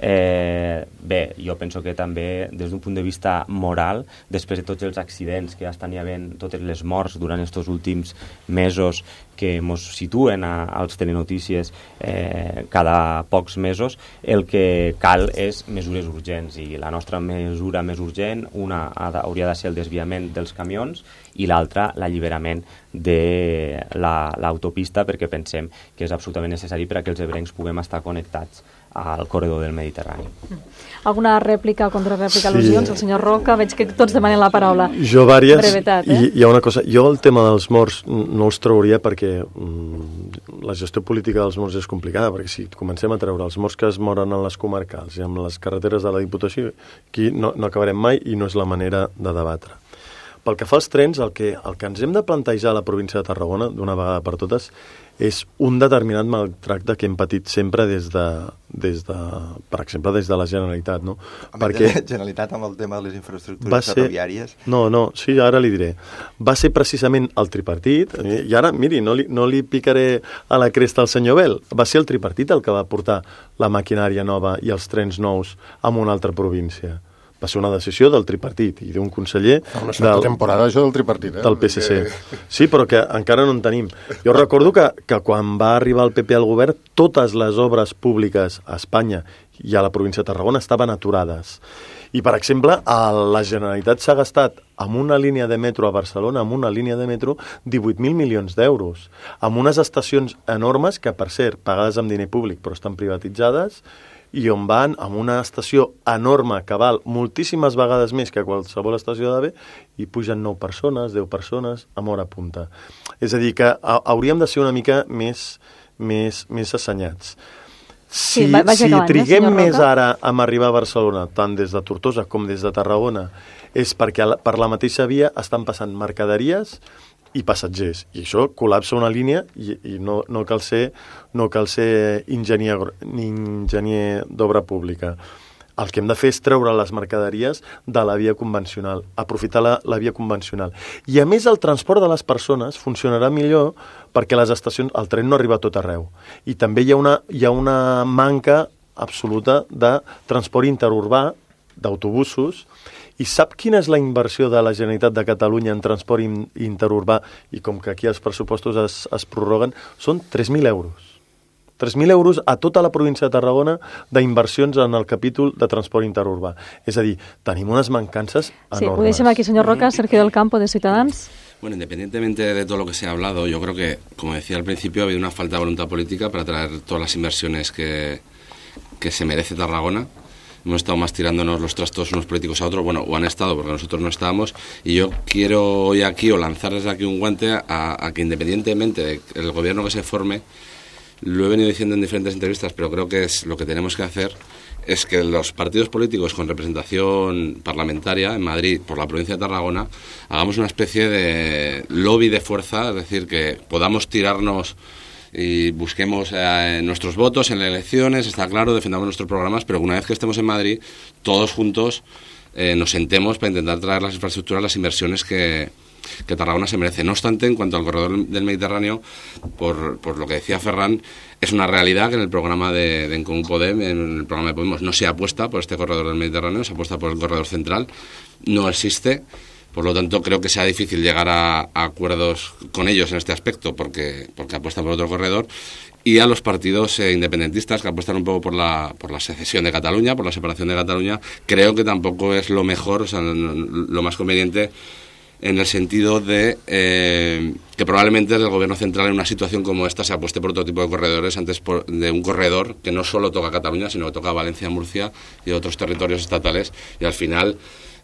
bé, jo penso que també des d'un punt de vista moral, després de tots els accidents que estan hi havent, totes les morts durant aquests últims mesos, que ens situen als telenotícies cada pocs mesos, el que cal és mesures urgents, i la nostra mesura més urgent, una hauria de ser el desviament dels camions i l'altra l'alliberament de l'autopista, perquè pensem que és absolutament necessari perquè els ebrencs puguem estar connectats al corredor del Mediterrani. Alguna rèplica o contrarèplica, al·lusions? El senyor Roca, veig que tots demanen la paraula. Jo vàries, brevetat, i hi ha una cosa, jo el tema dels morts no els trauria perquè la gestió política dels morts és complicada, perquè si comencem a treure els morts que es moren en les comarcals i en les carreteres de la Diputació, aquí no acabarem mai i no és la manera de debatre. Pel que fa als trens, el que ens hem de plantejar a la província de Tarragona, d'una vegada per totes, és un determinat maltracte que hem patit sempre des de per exemple, des de la Generalitat, no? Perquè la Generalitat amb el tema de les infraestructures ferroviàries... No, sí, ara li diré. Va ser precisament el tripartit, i ara, miri, no li picaré a la cresta al senyor Bel, va ser el tripartit el que va portar la maquinària nova i els trens nous a una altra província. Va ser una decisió del tripartit i d'un conseller... Una certa temporada, això del tripartit, del PSC. Sí, però que encara no en tenim. Jo recordo que quan va arribar el PP al govern, totes les obres públiques a Espanya i a la província de Tarragona estaven aturades. I, per exemple, la Generalitat s'ha gastat amb una línia de metro a Barcelona, amb una línia de metro, 18.000 milions d'euros, amb unes estacions enormes que, per cert, pagades amb diner públic, però estan privatitzades, i on van amb una estació enorme que val moltíssimes vegades més que qualsevol estació d'AVE i pugen 9 persones, 10 persones amb hora punta. És a dir, que hauríem de ser una mica més assenyats. Si triguem més ara a arribar a Barcelona, tant des de Tortosa com des de Tarragona, és perquè per la mateixa via estan passant mercaderies i passatgers, i això col·lapsa una línia i no cal ser enginyer d'obra pública. El que hem de fer és treure les mercaderies de la via convencional, aprofitar la via convencional. I a més el transport de les persones funcionarà millor perquè les estacions, el tren no arriba a tot arreu. I també hi ha una manca absoluta de transport interurbà, d'autobusos. I sap quina és la inversió de la Generalitat de Catalunya en transport interurbà? I com que aquí els pressupostos es prorroguen, són 3.000 euros. 3.000 euros a tota la província de Tarragona d'inversions en el capítol de transport interurbà. És a dir, tenim unes mancances enormes. Sí, ho deixem aquí, senyor Roca. Sergio del Campo, de Ciutadans. Bueno, independientemente de todo lo que se ha hablado, yo creo que, como decía al principio, ha habido una falta de voluntad política para traer todas las inversiones que se merece Tarragona. Hemos estado más tirándonos los trastos unos políticos a otros, bueno, o han estado porque nosotros no estábamos, y yo quiero hoy aquí, o lanzar desde aquí un guante a que independientemente del gobierno que se forme, lo he venido diciendo en diferentes entrevistas, pero creo que es lo que tenemos que hacer, es que los partidos políticos con representación parlamentaria en Madrid por la provincia de Tarragona hagamos una especie de lobby de fuerza, es decir, que podamos tirarnos y busquemos nuestros votos en las elecciones, está claro, defendamos nuestros programas, pero una vez que estemos en Madrid, todos juntos nos sentemos para intentar traer las infraestructuras, las inversiones que Tarragona se merece. No obstante, en cuanto al corredor del Mediterráneo, por lo que decía Ferran, es una realidad que en el programa de En Comú Podem, en el programa de Podemos, no se apuesta por este corredor del Mediterráneo, se apuesta por el corredor central, no existe. Por lo tanto, creo que sea difícil llegar a acuerdos con ellos en este aspecto, porque apuestan por otro corredor. Y a los partidos independentistas que apuestan un poco por la secesión de Cataluña, por la separación de Cataluña, creo que tampoco es lo mejor, o sea, lo más conveniente, en el sentido de que probablemente el gobierno central en una situación como esta se apueste por otro tipo de corredores antes de un corredor que no solo toca Cataluña, sino que toca Valencia, Murcia y otros territorios estatales, y al final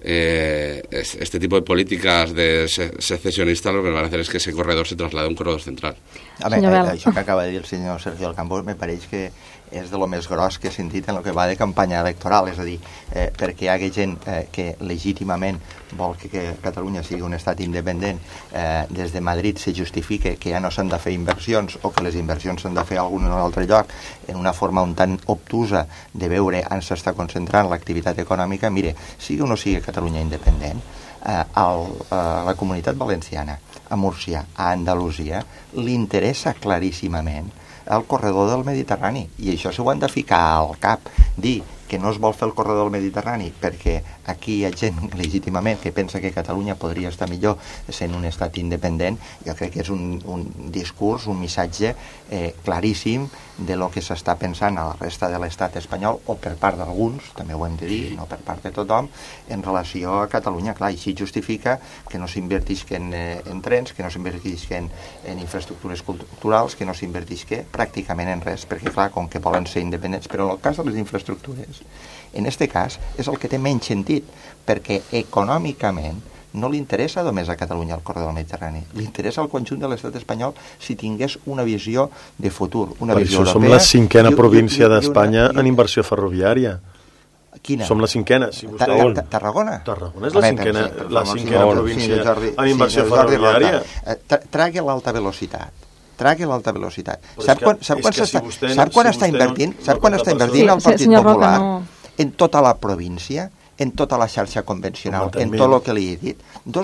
este tipo de políticas de secesionistas lo que van a hacer es que ese corredor se traslade a un corredor central. Això que acaba de dir el senyor Sergio del Campo me pareix que és de lo més gros que he sentit en el que va de campanya electoral, és a dir, perquè hi ha gent que legítimament vol que Catalunya sigui un estat independent, des de Madrid se justifica que ja no s'han de fer inversions o que les inversions s'han de fer a algun altre lloc en una forma un tant obtusa de veure on s'està concentrant l'activitat econòmica. Mire, sigui o no sigui Catalunya independent, a la comunitat valenciana, a Múrcia, a Andalusia, li interessa claríssimament el corredor del Mediterrani, i això s'ho han de ficar al cap, dir que no es vol fer el corredor del Mediterrani perquè aquí hi ha gent legítimament que pensa que Catalunya podria estar millor sent un estat independent, jo crec que és un discurs, un missatge claríssim de lo que s'està pensant a la resta de l'estat espanyol, o per part d'alguns, també ho hem de dir, no per part de tothom, en relació a Catalunya. Clar, i així justifica que no s'invertisquen en trens, que no s'invertisquen en infraestructures culturals, que no s'invertisquen pràcticament en res, perquè clar, com que volen ser independents, però en el cas de les infraestructures, en este cas és el que té menys sentit, perquè econòmicament no li interessa només a Catalunya el corredor del Mediterrani, li interessa al conjunt de l'estat espanyol si tingués una visió de futur, una visió europea. Per això som la 5ª província d'Espanya en inversió ferroviària. Quina? Som la 5ª. Si Tarragona? Tarragona és la 5ª província en inversió ferroviària. Trague l'alta velocitat. Sap quan està invertint el Partit Popular en tota la província, en tota la xarxa convencional, en tot el que li he dit?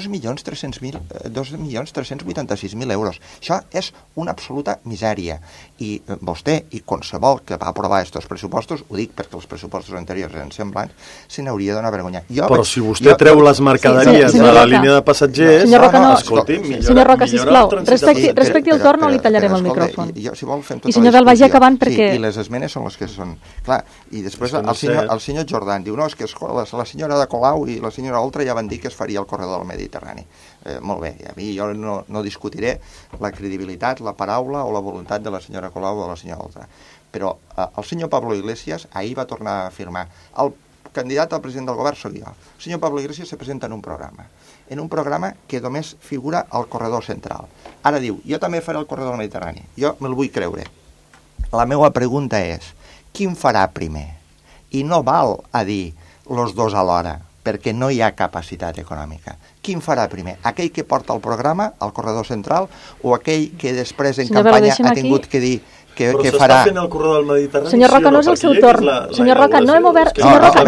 2.386.000 euros. Això és una absoluta misèria. I vostè, i qualsevol que va aprovar aquests pressupostos, ho dic perquè els pressupostos anteriors eren semblants, se n'hauria de donar vergonya. Però si vostè treu les mercaderies de la línia de passatgers... Senyor Roca, no. Senyor Roca, sisplau, respecti el torn o li tallarem el micròfon. I senyor Del vagi acabant perquè... I les esmenes són les que són... Clar, i després el senyor Jordan diu, no, és que la senyora de Colau i la senyora Oltra ja van dir que es faria el corredor del Mediterrani. Molt bé, a mi jo no discutiré la credibilitat, la paraula o la voluntat de la senyora Colau o de la senyora Oltra. Però el senyor Pablo Iglesias ahir va tornar a afirmar: el candidat al president del govern soc jo. El senyor Pablo Iglesias se presenta en un programa que només figura al corredor central. Ara diu, jo també faré el corredor del Mediterrani. Jo me'l vull creure. La meva pregunta és, quin farà primer? I no val a dir los dos alhora, perquè no hi ha capacitat econòmica. Quin farà primer? Aquell que porta el programa, al corredor central, o aquell que després en campanya ha tingut que dir que farà... Però s'està fent el corredor del Mediterrani... Senyor Roca, no és el seu torn. Senyor Roca, no hem obert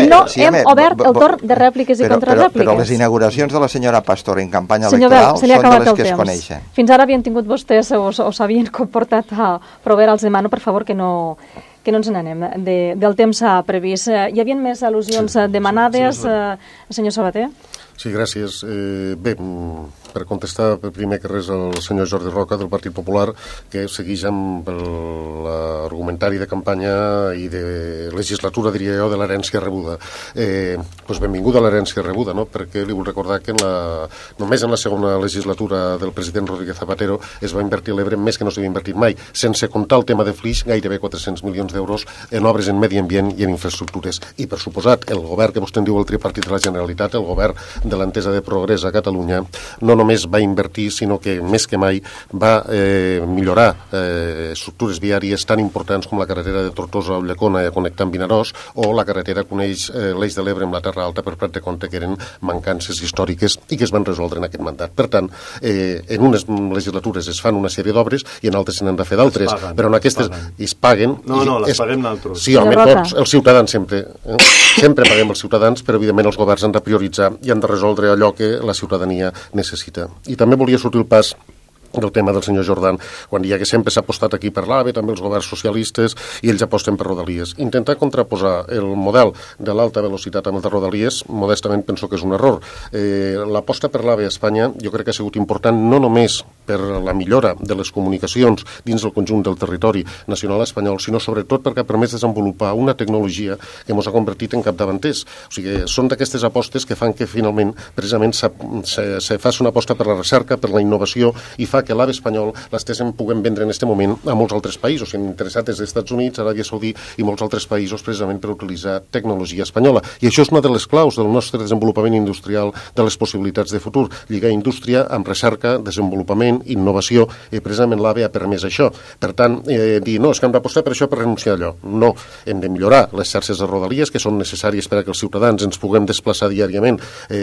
el torn de rèpliques i contrarèpliques. Però les inauguracions de la senyora Pastor en campanya electoral són de les que es coneixen. Fins ara havien tingut vostès o s'havien comportat prou bé, els demano, per favor, que no ens n'anem del temps previst. Hi havia més al·lusions demanades, senyor Sabater? Sí, gràcies. Bé, per contestar primer que res al senyor Jordi Roca del Partit Popular, que segueix amb l'argumentari de campanya i de legislatura, diria jo, de l'herència rebuda. Doncs benvinguda a l'herència rebuda, no? Perquè li vull recordar que només en la segona legislatura del president Rodríguez Zapatero es va invertir a l'Ebre més que no s'havia invertit mai, sense comptar el tema de Flix, gairebé 400 milions d'euros en obres en medi ambient i en infraestructures. I, per suposat, el govern que vostè en diu el tripartit de la Generalitat, el govern de l'entesa de progrés a Catalunya, no només va invertir, sinó que més que mai va millorar estructures viàries tan importants com la carretera de Tortosa a Ulldecona connectant Vinaròs, o la carretera que uneix l'Eix de l'Ebre amb la Terra Alta per Prat de Comte, que eren mancances històriques i que es van resoldre en aquest mandat. Per tant, en unes legislatures es fan una sèrie d'obres i en altres se n'han de fer d'altres, però en aquestes es paguen... No, les paguem nosaltres. Sí, home, tots, els ciutadans sempre. Sempre paguem els ciutadans, però evidentment els governs han de prioritzar i han de resoldre allò que la ciutadania necessita. I també volia sortir el pas del tema del senyor Jordan, quan ja que sempre s'ha apostat aquí per l'AVE, també els governs socialistes, i ells aposten per Rodalies. Intentar contraposar el model de l'alta velocitat amb el de Rodalies, modestament penso que és un error. L'aposta per l'AVE a Espanya jo crec que ha sigut important no només per la millora de les comunicacions dins del conjunt del territori nacional espanyol, sinó sobretot perquè ha permès desenvolupar una tecnologia que ens ha convertit en capdavanters. O sigui, són d'aquestes apostes que fan que finalment, precisament, se faci una aposta per la recerca, per la innovació, i fa que l'AVE espanyol l'estéssim puguem vendre en aquest moment a molts altres països, interessats des dels Estats Units, Aràbia Saudí i molts altres països, precisament per utilitzar tecnologia espanyola. I això és una de les claus del nostre desenvolupament industrial, de les possibilitats de futur. Lligar indústria amb recerca, desenvolupament, innovació, i precisament l'AVE ha permès això. Per tant, dir, no, és que hem d'apostar per això per renunciar a allò. No, hem de millorar les xarxes de Rodalies, que són necessàries per a que els ciutadans ens puguem desplaçar diàriament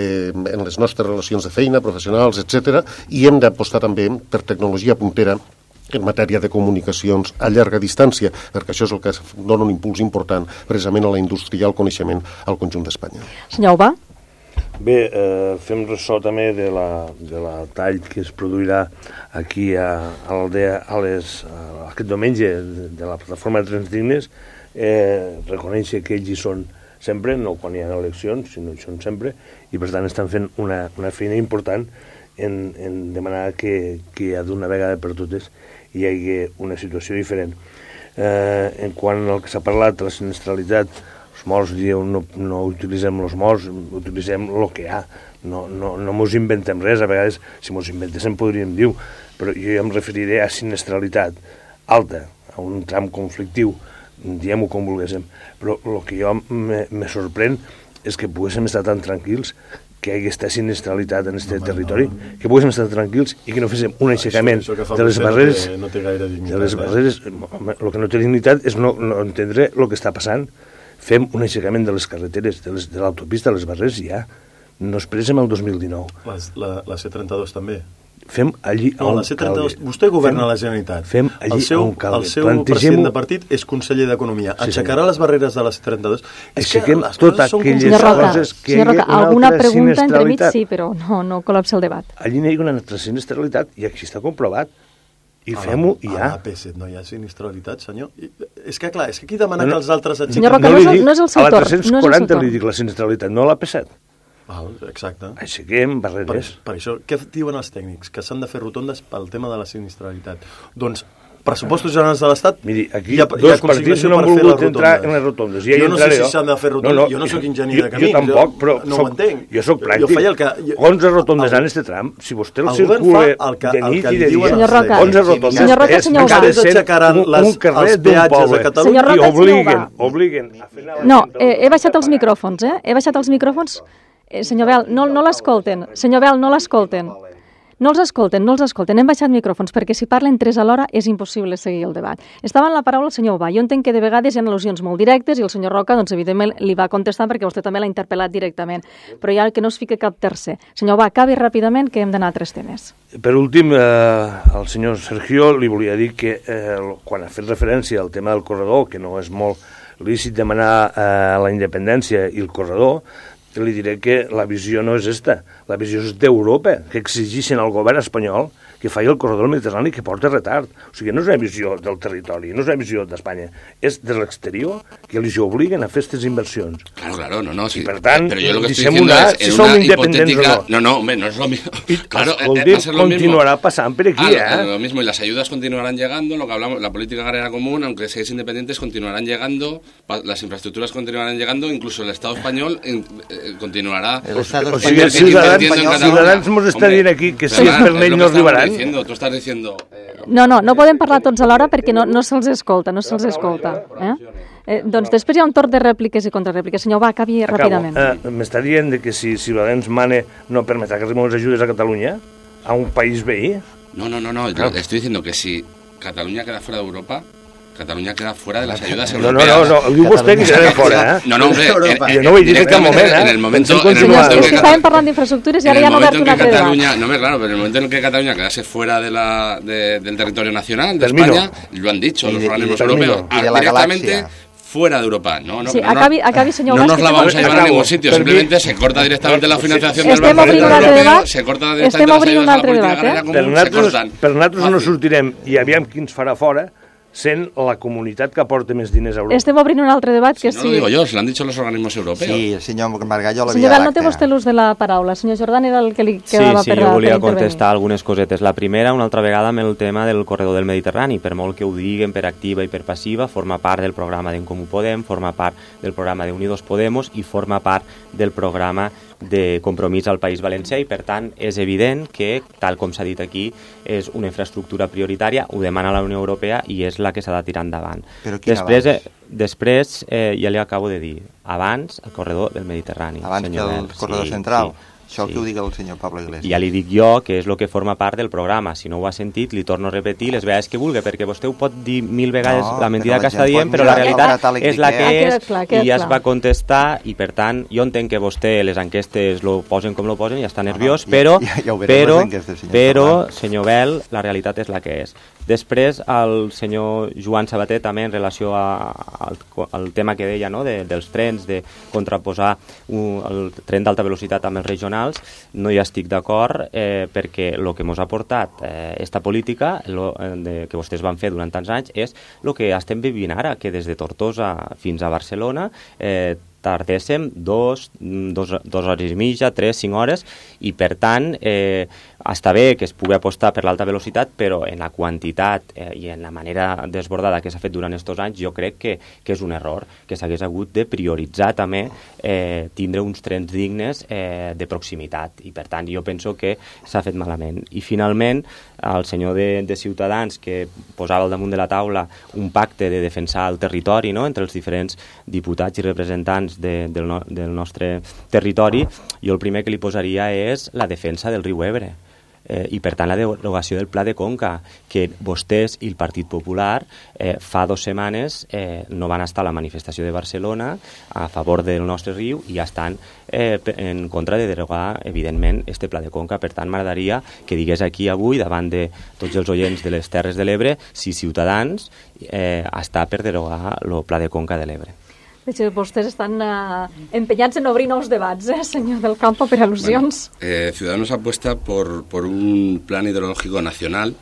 en les nostres relacions de feina, professionals, etc. I hem d'apostar també per tecnologia puntera en matèria de comunicacions a llarga distància, perquè això és el que dona un impuls important precisament a la indústria i al coneixement al conjunt d'Espanya. Senyor Aubà? Bé, fem ressò també de la tall que es produirà aquí a l'Aldea aquest diumenge de la plataforma de Trens Dignes. Reconèixer que ells hi són sempre, no quan hi ha eleccions, sinó que són sempre, i per tant estan fent una feina important en demanar que d'una vegada per totes hi hagi una situació diferent. En quant al que s'ha parlat de la sinistralitat, els morts, no utilitzem els morts, utilitzem el que hi ha, no mos inventem res, a vegades si mos inventéssim podríem dir, però jo em referiré a sinistralitat alta, a un tram conflictiu, diguem-ho com volguéssim, però el que jo me sorprèn és que poguéssim estar tan tranquils, que hi hagi aquesta sinistralitat en aquest territori, que poguéssim estar tranquils i que no féssim un aixecament de les barreres. No té gaire dignitat. De les barreres, el que no té dignitat és no entendre el que està passant. Fem un aixecament de les carreteres, de l'autopista, les barreres ja. No esperéssim el 2019. La C32 també? Fem allí on calgui. Vostè governa la Generalitat. Fem allí on calgui. El seu president de partit és conseller d'Economia. Aixecarà les barreres de la C32. Aixequem totes aquelles coses que hi ha una alguna altra pregunta entremig sinistralitat. sí, però no col·lapsi el debat. Allí hi ha una altra sinistralitat i aquí està comprovat. I fem-ho i ja. A l'AP7 no hi ha sinistralitat, senyor? És que clar, és que aquí demana que els altres aixequin... Senyor Roca, no és el seu torn. A la 340 li dic la sinistralitat, no a l'AP7. Exacte. Aixequem barreres. Per això, què diuen els tècnics? Que s'han de fer rotondes pel tema de la sinistralitat. Doncs, pressupostos generals de l'Estat... Miri, aquí dos partits no han volgut entrar en les rotondes. Jo no sé si s'han de fer rotondes. Jo no soc enginyer de camins. Jo tampoc, però no ho entenc. Jo soc pràctic. 11 rotondes en aquest tram, si vostè el circula de nit i de dia, 11 rotondes. Senyor Roca, senyor Roca. Un carrer d'un poble. I obliguen a fer... No, he baixat els micròfons, He baixat els micròfons. Senyor Bel, no l'escolten. Senyor Bel, no l'escolten. No els escolten. Hem baixat micròfons, perquè si parlen tres alhora és impossible seguir el debat. Estava en la paraula el senyor Ubà. Jo entenc que de vegades hi ha al·lusions molt directes i el senyor Roca, doncs, evidentment, li va contestar perquè vostè també l'ha interpel·lat directament. Però ja que no es fica cap tercer. Senyor Ubà, acabi ràpidament, que hem d'anar a altres temes. Per últim, al senyor Sergio li volia dir que quan ha fet referència al tema del corredor, que no és molt lícit demanar la independència i el corredor, li diré que la visió no és esta, la visió és d'Europa, que exigeixen al govern espanyol que faci el corredor mediterrani que porta retard. O sigui, no és una visió del territori, no és una visió d'Espanya, és de l'exterior que els obliguen a fer aquestes inversions. Claro, no, sí. I per tant, pero yo lo que estoy deixem diciendo una, es, si som independents o no. No, hombre, no es lo mismo. Claro, va a ser lo continuará pasando por aquí, Lo mismo, y las ayudas continuarán llegando, lo que hablamos, la política agraria común, aunque seáis independientes, continuarán llegando, las infraestructuras continuarán llegando, incluso el Estado español continuará... O sigui, Ciutadans ens està dient aquí que si és per llei no arribaran. Tú estás diciendo... No podem parlar tots alhora perquè no se'ls escolta, doncs després hi ha un torn de rèpliques i contrarèpliques. Senyor, va, acabi ràpidament. M'està dient que si Ciutadans mane no permetrà que arribin les ajudes a Catalunya, a un país veí? No, estoy diciendo que si Cataluña queda fuera de Europa, Cataluña queda fuera de las ayudas europeas. No, diu vostè que queda fora, No, hombre, jo no ho he dit en cap moment, En el momento és que estàvem parlant d'infraestructures i ara ja no obert una altra debat. No, claro, pero en el momento en el que Cataluña quedase fuera del territorio nacional de España, lo han dicho los organismos europeos, directamente fuera de Europa. Sí, acabi, senyor No nos la vamos a llevar a ningún sitio, simplemente se corta directamente la financiación del Banco Europeo, se corta directamente las ayudas a la política agraria común, se cortan. Per nosaltres no sortirem i aviam qui ens farà fora sent la comunitat que aporta més diners a Europa. Estem obrint un altre debat que no lo digo yo, se lo han dicho los organismos europeos. Sí, el senyor Margallo l'havia Senyor Val, no té vostè l'ús de la paraula. Senyor Jordan era el que li quedava per intervenir. Sí, jo volia contestar algunes cosetes. La primera, una altra vegada, amb el tema del corredor del Mediterrani. Per molt que ho diguen per activa i per passiva, forma part del programa d'En Comú Podem, forma part del programa d'Unidos Podemos i forma part del programa de Compromís al País Valencià i, per tant, és evident que, tal com s'ha dit aquí, és una infraestructura prioritària, ho demana la Unió Europea i és la que s'ha de tirar endavant. Però quin Després, ja li acabo de dir, abans el corredor del Mediterrani. Abans que el corredor central. Això que ho digui el senyor Pablo Iglesias. Ja li dic jo que és el que forma part del programa. Si no ho ha sentit, li torno a repetir les vegades que vulgui, perquè vostè ho pot dir 1000 vegades la mentida que està dient, però la realitat és la que és i ja es va contestar i, per tant, jo entenc que vostè les enquestes lo posen com lo posen i està nerviós, però, senyor Bel, la realitat és la que és. Després, el senyor Joan Sabater també en relació al tema que deia, no, dels trens, de contraposar el tren d'alta velocitat amb els regionals, no hi estic d'acord perquè el que ens ha portat esta política que vostès van fer durant tants anys és el que estem vivint ara, que des de Tortosa fins a Barcelona tardéssim 2 hores i mitja, 3, 5 hores, i per tant està bé que es pugui apostar per l'alta velocitat, però en la quantitat i en la manera desbordada que s'ha fet durant aquests anys, jo crec que és un error, que s'hagués hagut de prioritzar també tindre uns trens dignes de proximitat, i per tant jo penso que s'ha fet malament. I finalment el senyor de Ciutadans, que posava al damunt de la taula un pacte de defensar el territori, no?, entre els diferents diputats i representants del nostre territori, jo el primer que li posaria és la defensa del riu Ebre. I per tant la derogació del Pla de Conca, que vostès i el Partit Popular fa 2 setmanes no van estar a la manifestació de Barcelona a favor del nostre riu i ja estan en contra de derogar evidentment este Pla de Conca. Per tant m'agradaria que digués aquí avui davant de tots els oients de les Terres de l'Ebre si Ciutadans està per derogar el Pla de Conca de l'Ebre. Vostès estan empeñats en obrir nous debats, señor del Campo, per al·lusions. Bueno, Ciudadanos apuesta por un plan hidrológico nacional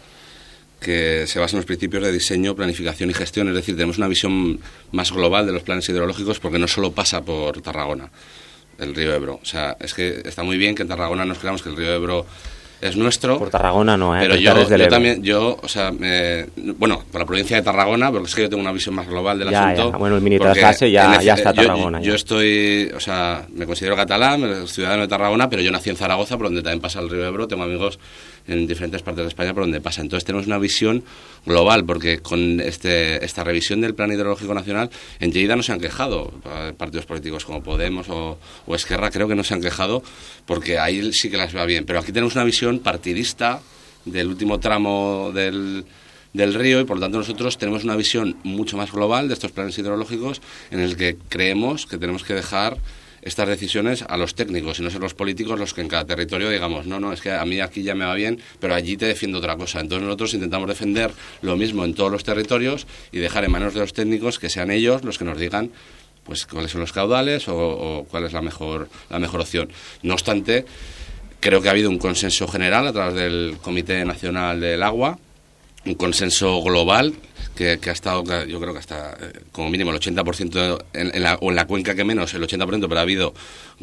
que se basa en los principios de diseño, planificación y gestión. Es decir, tenemos una visión más global de los planes hidrológicos porque no solo pasa por Tarragona, el río Ebro. O sea, es que está muy bien que en Tarragona nos creamos que el río Ebro es nuestro. Por Tarragona no, pero yo también, o sea, bueno, por la provincia de Tarragona, porque es que yo tengo una visión más global del asunto. Ya. Bueno, el mini traslase ya está Tarragona. Yo estoy, o sea, me considero catalán, ciudadano de Tarragona, pero yo nací en Zaragoza, por donde también pasa el río Ebro, tengo amigos en diferentes partes de España por donde pasa. Entonces tenemos una visión global, porque con esta revisión del Plan Hidrológico Nacional, en Lleida no se han quejado partidos políticos como Podemos o Esquerra, creo que no se han quejado, porque ahí sí que las va bien. Pero aquí tenemos una visión partidista del último tramo del río y por lo tanto nosotros tenemos una visión mucho más global de estos planes hidrológicos en el que creemos que tenemos que dejar estas decisiones a los técnicos y no ser los políticos los que en cada territorio digamos no, es que a mí aquí ya me va bien, pero allí te defiendo otra cosa. Entonces nosotros intentamos defender lo mismo en todos los territorios y dejar en manos de los técnicos que sean ellos los que nos digan pues cuáles son los caudales o cuál es la mejor opción. No obstante, creo que ha habido un consenso general a través del Comité Nacional del Agua, un consenso global que ha estado, yo creo que hasta como mínimo el 80% o en la cuenca que menos, el 80%, pero ha habido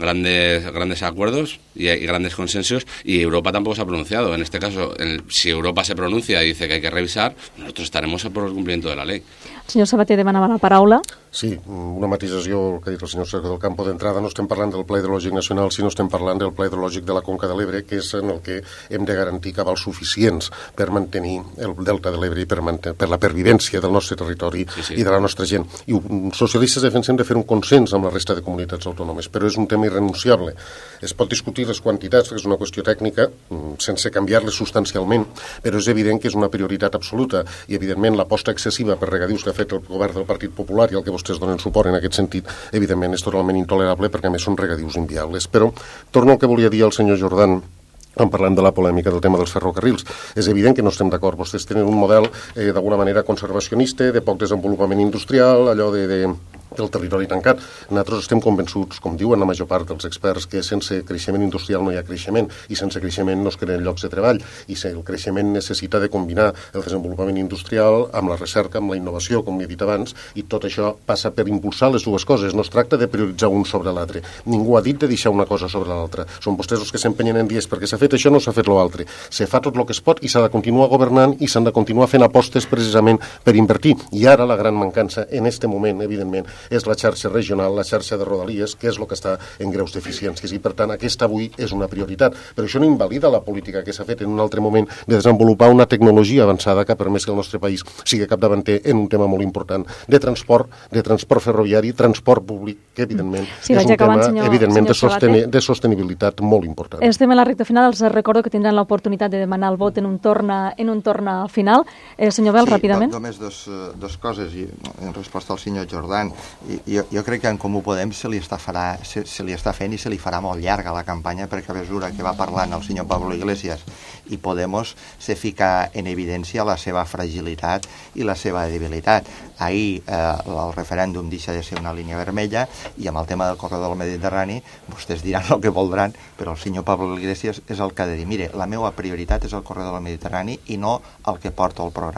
grandes acuerdos y grandes consensos, y Europa tampoco se ha pronunciado. En este caso, si Europa se pronuncia y dice que hay que revisar, nosotros estaremos por el cumplimiento de la ley. Senyor Sabater demanava la paraula. Sí, una matisació, el que ha dit el senyor Sergio del Campo. D'entrada no estem parlant del Pla Hidrològic Nacional, sinó estem parlant del Pla Hidrològic de la Conca de l'Ebre, que és en el que hem de garantir cabals suficients per mantenir el delta de l'Ebre i per la pervivència del nostre territori i de la nostra gent. I socialistes defensem de fer un consens amb la resta de comunitats autònomes, però és un tema irrenunciable. Es pot discutir les quantitats, que és una qüestió tècnica, sense canviar-les substancialment, però és evident que és una prioritat absoluta i, evidentment, l'aposta excessiva per regadius que ha fet el govern del Partit Popular i el que vostès donen suport en aquest sentit, evidentment és totalment intolerable perquè a més són regadius inviables. Però torno al que volia dir el senyor Jordan en parlant de la polèmica del tema dels ferrocarrils. És evident que no estem d'acord. Vostès tenen un model d'alguna manera conservacionista, de poc desenvolupament industrial, allò del territori tancat. Nosaltres estem convençuts, com diuen la major part dels experts, que sense creixement industrial no hi ha creixement i sense creixement no es creen llocs de treball, i el creixement necessita de combinar el desenvolupament industrial amb la recerca, amb la innovació, com he dit abans, i tot això passa per impulsar les dues coses. No es tracta de prioritzar un sobre l'altre. Ningú ha dit de deixar una cosa sobre l'altra. Són vostès els que s'empenyen en dir perquè s'ha fet això, no s'ha fet l'altre. Se fa tot el que es pot i s'ha de continuar governant i s'han de continuar fent apostes precisament per invertir. I ara la gran mancança en este moment, evidentment, és la xarxa regional, la xarxa de rodalies, que és el que està en greus deficiències, i per tant aquesta avui és una prioritat. Però això no invalida la política que s'ha fet en un altre moment de desenvolupar una tecnologia avançada que ha permès que el nostre país sigui capdavanter en un tema molt important de transport ferroviari, transport públic, que evidentment és un tema evidentment de sostenibilitat molt important. Estem a la recta final, els recordo que tindran l'oportunitat de demanar el vot en un torn final. Senyor Bel, ràpidament. Només dos coses en resposta al senyor Jordan. Jo crec que en Comú Podem se li està fent i se li farà molt llarga la campanya, perquè a mesura que va parlant el senyor Pablo Iglesias i Podemos se fica en evidència la seva fragilitat i la seva debilitat. Ahir el referèndum deixa de ser una línia vermella i amb el tema del corredor del Mediterrani vostès diran el que voldran, però el senyor Pablo Iglesias és el que ha de dir, mire, la meva prioritat és el corredor del Mediterrani i no el que porta el programa.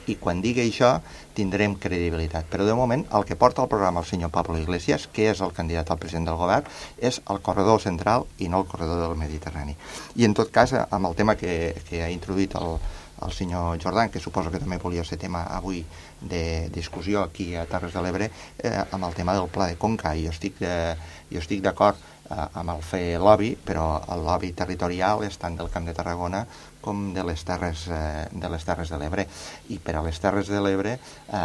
i quan digui això tindrem credibilitat. Però de moment el que porta al programa el senyor Pablo Iglesias, que és el candidat al president del govern, és el corredor central i no el corredor del Mediterrani. I en tot cas, amb el tema que ha introduït el senyor Jordan, que suposo que també volia ser tema avui de discussió aquí a Terres de l'Ebre, amb el tema del Pla de Conca. Jo estic d'acord amb el fer lobby, però el lobby territorial és tant del Camp de Tarragona com de les Terres de l'Ebre. I per a les Terres de l'Ebre,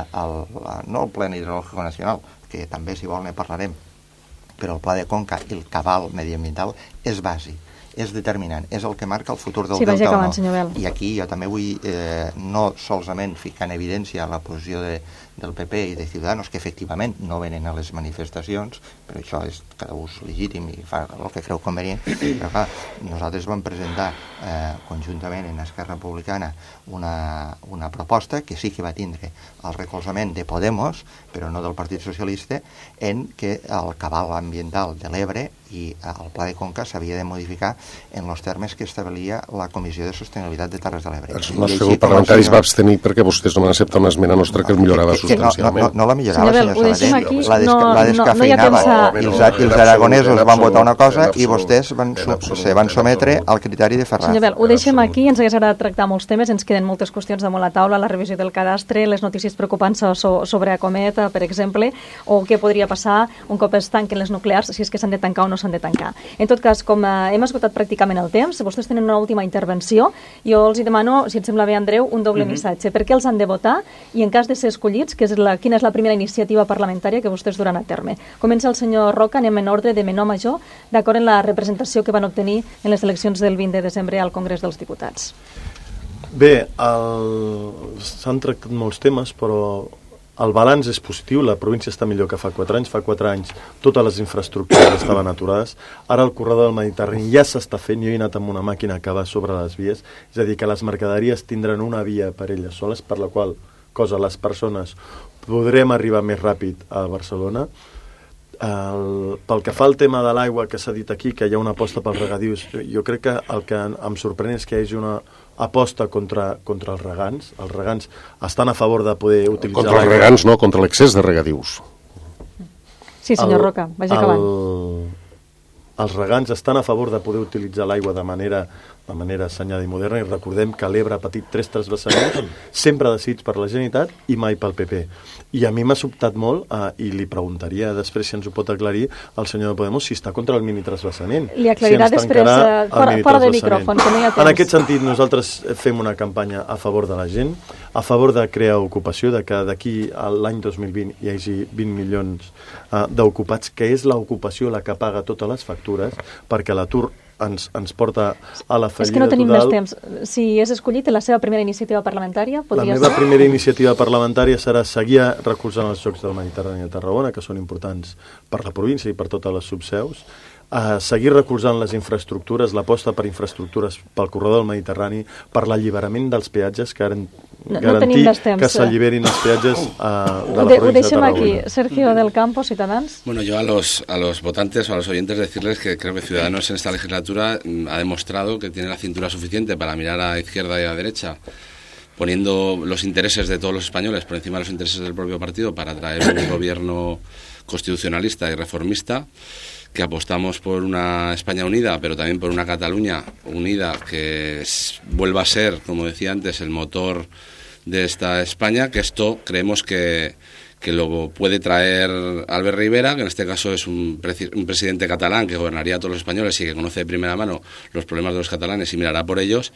no el Pla Hidrològic Nacional, que també si vol ne parlarem, però el Pla de Conca i el cabal mediambiental és bàsic, és determinant, és el que marca el futur del delta o no. I aquí jo també vull no solament ficar en evidència la posició del PP i de Ciudadanos, que efectivament no venen a les manifestacions, però això és cada ús legítim i fa el que creu convenient, però clar, nosaltres vam presentar conjuntament en Esquerra Republicana una proposta que sí que va tindre el recolzament de Podemos, però no del Partit Socialista, en què el cabal ambiental de l'Ebre i el Pla de Conca s'havia de modificar en els termes que establia la Comissió de Sostenibilitat de Terres de l'Ebre. El nostre grup parlamentari es va abstenir perquè vostès no van acceptar una esmena nostra que el millorava substancialment. No la millorava, senyor Sabater, la descafeinava. I els aragonesos van votar una cosa i vostès se van sometre al criteri de Ferraz. Senyor Bel, ho deixem aquí, ens hagués agradat tractar molts temes, ens queden moltes qüestions damunt la taula, la revisió del cadastre, les notícies preocupants sobre Acomet, per exemple, o què podria passar un cop es tanquen les nuclears, si és que s'han de tancar o no s'han de tancar. En tot cas, com hem esgotat pràcticament el temps, vostès tenen una última intervenció, jo els demano, si et sembla bé, Andreu, un doble missatge. Per què els han de votar i en cas de ser escollits, quina és la primera iniciativa parlamentària que vostès duran a terme? Comença el senyor Roca, anem en ordre de menor a major, d'acord amb la representació que van obtenir en les eleccions del 20 de desembre al Congrés dels Diputats. Bé, s'han tractat molts temes, però el balanç és positiu, la província està millor que fa 4 anys. Fa 4 anys totes les infraestructures estaven aturades. Ara el corredor del Mediterrani ja s'està fent. Jo he anat amb una màquina que va sobre les vies. És a dir, que les mercaderies tindran una via per elles soles, per la qual cosa les persones podrem arribar més ràpid a Barcelona. Pel que fa al tema de l'aigua que s'ha dit aquí, que hi ha una aposta pels regadius, jo crec que el que em sorprèn és que hi hagi una aposta contra els regants. Els regants estan a favor de poder utilitzar contra els regants, no, contra l'excés de regadius. Sí, senyor Roca, vagi acabant. Els regants estan a favor de poder utilitzar l'aigua de manera assenyada i moderna, i recordem que l'Ebre ha patit 3 transvasaments, sempre decidits per la Generalitat i mai pel PP. I a mi m'ha sobtat molt, i li preguntaria després si ens ho pot aclarir el senyor de Podemos, si està contra el mini-transvasament. Li aclarirà després, fora de micròfon, que no hi ha temps. En aquest sentit, nosaltres fem una campanya a favor de la gent, a favor de crear ocupació, de que d'aquí a l'any 2020 hi hagi 20 milions d'ocupats, que és l'ocupació la que paga totes les factures, perquè l'atur ens porta a la fallida total. És que no tenim més temps. Si és escollit la seva primera iniciativa parlamentària, podria ser? La meva primera iniciativa parlamentària serà seguir recolzant els Jocs del Mediterrani a Tarragona, que són importants per la província i per totes les subseus, seguir recolzant les infraestructures, l'aposta per infraestructures pel corredor del Mediterrani, per l'alliberament dels peatges, que ara garantir que s'alliberin els peatges de la província de Tarragona. Ho deixem aquí. Sergio del Campo, Ciutadans. Bueno, yo a los votantes o a los oyentes decirles que creo que Ciudadanos en esta legislatura ha demostrado que tiene la cintura suficiente para mirar a izquierda y a derecha, poniendo los intereses de todos los españoles por encima de los intereses del propio partido para traer un gobierno constitucionalista y reformista, que apostamos por una España unida, pero también por una Cataluña unida que vuelva a ser, como decía antes, el motor de esta España, que esto creemos que lo puede traer Albert Rivera, que en este caso es un presidente catalán que gobernaría a todos los españoles y que conoce de primera mano los problemas de los catalanes y mirará por ellos,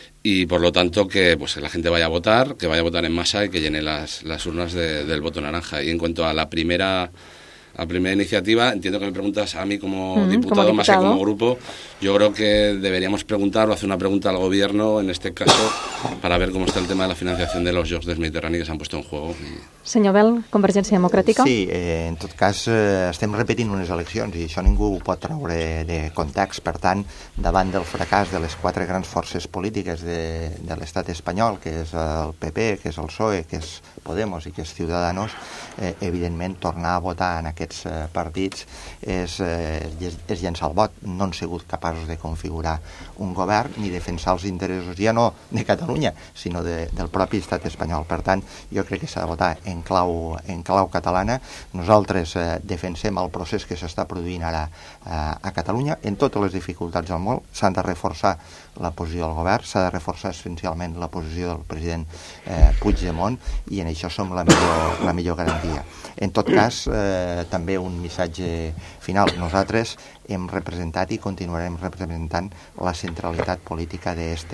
y por lo tanto que pues la gente vaya a votar, que vaya a votar en masa y que llene las urnas del voto naranja. Y en cuanto a la primera iniciativa, entiendo que me preguntas a mí como diputado más que como grupo. Yo creo que deberíamos preguntar o hacer una pregunta al gobierno, en este caso, para ver cómo está el tema de la financiación de los Jocs del Mediterrani que s'han puesto en juego. Senyor Bel, Convergència Democràtica. Sí, en tot cas estem repetint unes eleccions i això ningú ho pot treure de context. Per tant, davant del fracàs de les 4 grans forces polítiques de l'estat espanyol, que és el PP, que és el PSOE, que és Podemos i que és Ciudadanos, evidentment tornar a votar en aquest aquests partits és llençar el vot. No han sigut capaços de configurar un govern ni defensar els interessos, ja no de Catalunya, sinó del propi estat espanyol. Per tant, jo crec que s'ha de votar en clau catalana. Nosaltres defensem el procés que s'està produint ara a Catalunya en totes les dificultats del món. S'han de reforçar la posició del govern, s'ha de reforçar essencialment la posició del president Puigdemont, i en això som la millor garantia. En tot cas, també un missatge final. Nosaltres hem representat i continuarem representant la centralitat política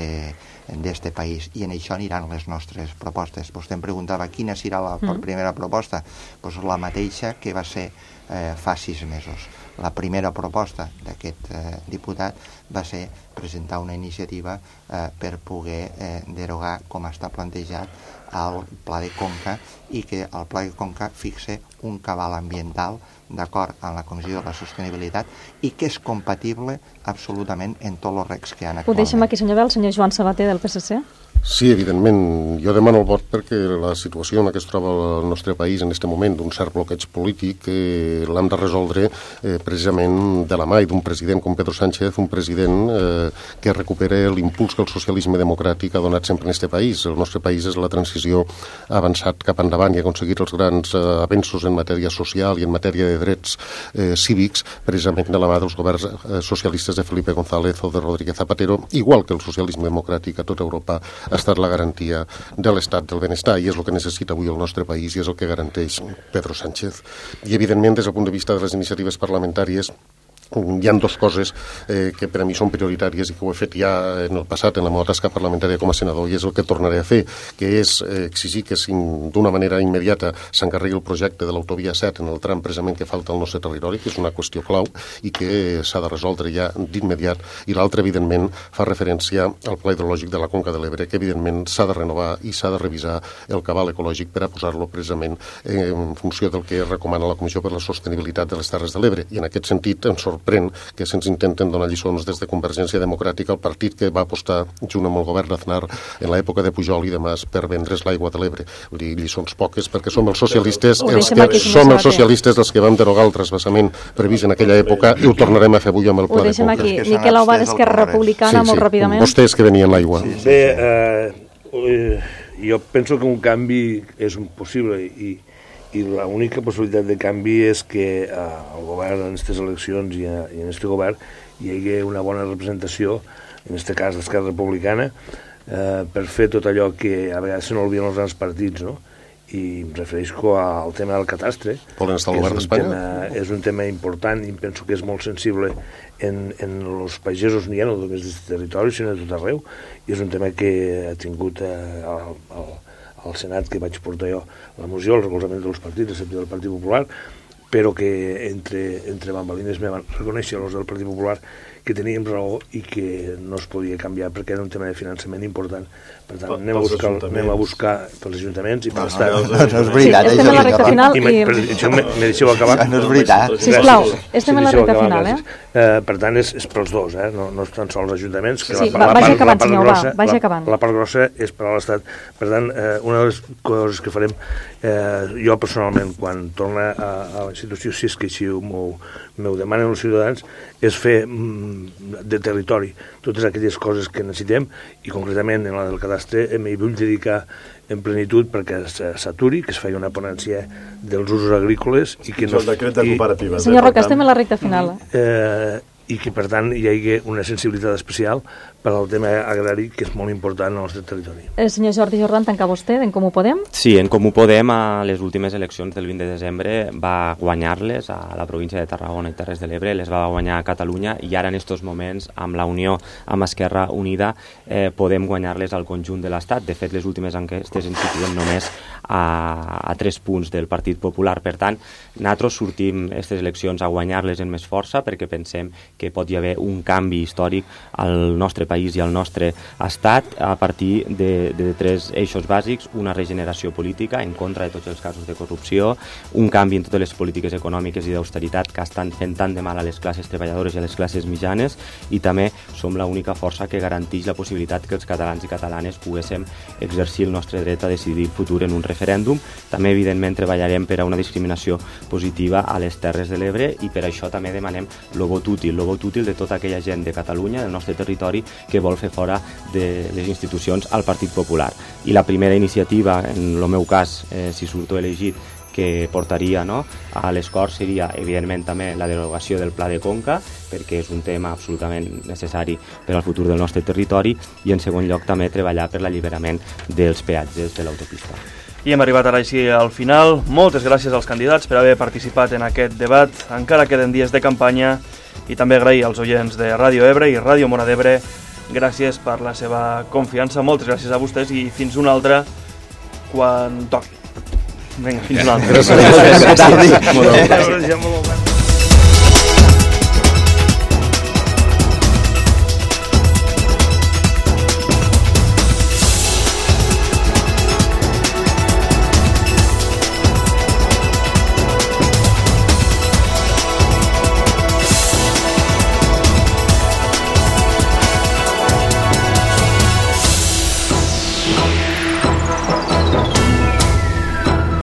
d'este país, i en això aniran les nostres propostes. Vostè em preguntava quina serà la primera proposta. Pues la mateixa que va ser fa 6 mesos. La primera proposta d'aquest diputat va ser presentar una iniciativa per poder derogar, com està plantejat, el Pla de Conca, i que el Pla de Conca fixe un cabal ambiental d'acord amb la Comissió de la Sostenibilitat i que és compatible absolutament en tots els recs que hi ha actualment. Ho deixem aquí, senyor Bel. Senyor Joan Sabater, del PSC. Sí, evidentment. Jo demano el vot perquè la situació en què es troba el nostre país en aquest moment, d'un cert bloqueig polític, l'hem de resoldre precisament de la mà d'un president com Pedro Sánchez, un president que recupera l'impuls que el socialisme democràtic ha donat sempre en aquest país. El nostre país és la transició, ha avançat cap endavant i ha aconseguit els grans avenços en matèria social i en matèria de drets cívics, precisament de la mà dels governs socialistes de Felipe González o de Rodríguez Zapatero, igual que el socialisme democràtic a tota Europa ha estat la garantia de l'estat del benestar, i és el que necessita avui el nostre país i és el que garanteix Pedro Sánchez. I, evidentment, des del punt de vista de les iniciatives parlamentàries, hi ha 2 coses que per a mi són prioritàries i que ho he fet ja en el passat en la meva tasca parlamentària com a senador, i és el que tornaré a fer, que és exigir que d'una manera immediata s'encarregui el projecte de l'autovia 7 en el tram precisament que falta al nostre territori, que és una qüestió clau i que s'ha de resoldre ja d'immediat. I l'altre, evidentment, fa referència al pla hidrològic de la Conca de l'Ebre, que evidentment s'ha de renovar i s'ha de revisar el cabal ecològic per a posar-lo precisament en funció del que recomana la Comissió per la Sostenibilitat de les Terres de l'Ebre. I en aquest sentit em sorprèn que se'ns intenten donar lliçons des de Convergència Democràtica, el partit que va apostar junt amb el govern d'Aznar en l'època de Pujol i de Mas per vendre's l'aigua de l'Ebre. Lliçons poques, perquè som els socialistes els que vam derogar el transvasament previst en aquella època, i ho tornarem a fer avui amb el Pla de Conca. Ho deixem aquí. Miquel Aubà, d'Esquerra Republicana, molt ràpidament. Vostès que venien l'aigua. Bé, jo penso que un canvi és possible, i l'única possibilitat de canvi és que el govern en aquestes eleccions i en aquest govern hi hagi una bona representació, en aquest cas d'Esquerra Republicana, per fer tot allò que a vegades se n'olviden els grans partits, no? I em refereixo al tema del catastre. Volen estar al govern d'Espanya? És un tema important i penso que és molt sensible en els pagesos, no només d'aquest territori, sinó de tot arreu, i és un tema que ha tingut al Senat, que vaig portar jo la moció, el recolzament dels partits, excepte del Partit Popular, però que entre bambalines me van reconèixer els del Partit Popular que teníem raó i que no es podia canviar perquè era un tema de finançament important. Per tant, anem a buscar pels ajuntaments i per l'estat. No és veritat. Estem a la recta final. Me deixeu acabar? No és veritat. Sisplau, estem a la recta final, Per tant, és pels dos, no tan sols ajuntaments. Sí, vagi acabant, senyor Aubà, vagi acabant. La part grossa és per a l'estat. Per tant, una de les coses que farem, jo personalment, quan torna a la institució, si és que així m'ho demanen els ciutadans, és fer de territori totes aquelles coses que necessitem, i concretament en la del cadastre m'hi vull dedicar en plenitud perquè s'aturi, que es faci una ponència dels usos agrícoles i que no... El decret de cooperatives. Senyor Roca, estem a la recta final. I que, per tant, hi hagi una sensibilitat especial per al tema agrari, que és molt important al nostre territori. Senyor Jordi Jordan, tanca vostè d'en Comú Podem? Sí, en Comú Podem a les últimes eleccions del 20 de desembre va guanyar-les a la província de Tarragona i Terres de l'Ebre, les va guanyar a Catalunya, i ara en estos moments, amb la unió amb Esquerra Unida, podem guanyar-les al conjunt de l'Estat. De fet, les últimes enquestes ens situen només a 3 punts del Partit Popular. Per tant, nosaltres sortim aquestes eleccions a guanyar-les en més força perquè pensem que pot hi haver un canvi històric al nostre país i al nostre estat a partir de 3 eixos bàsics: una regeneració política en contra de tots els casos de corrupció, un canvi en totes les polítiques econòmiques i d'austeritat que estan fent tant de mal a les classes treballadores i a les classes mitjanes, i també som l'única força que garanteix la possibilitat que els catalans i catalanes poguéssim exercir el nostre dret a decidir el futur en un referèndum referèndum. També, evidentment, treballarem per a una discriminació positiva a les Terres de l'Ebre i per això també demanem el vot útil de tota aquella gent de Catalunya, del nostre territori, que vol fer fora de les institucions al Partit Popular. I la primera iniciativa, en el meu cas, si surto elegit, que portaria a les Corts seria, evidentment, també la derogació del Pla de Conca, perquè és un tema absolutament necessari per al futur del nostre territori, i, en segon lloc, també treballar per l'alliberament dels peatges de l'autopista. I hem arribat ara així al final. Moltes gràcies als candidats per haver participat en aquest debat. Encara queden dies de campanya, i també agrair als oients de Ràdio Ebre i Ràdio Móra d'Ebre. Gràcies per la seva confiança. Moltes gràcies a vostès i fins una altra quan toqui. Vinga, fins una altra. Gràcies. Gràcies.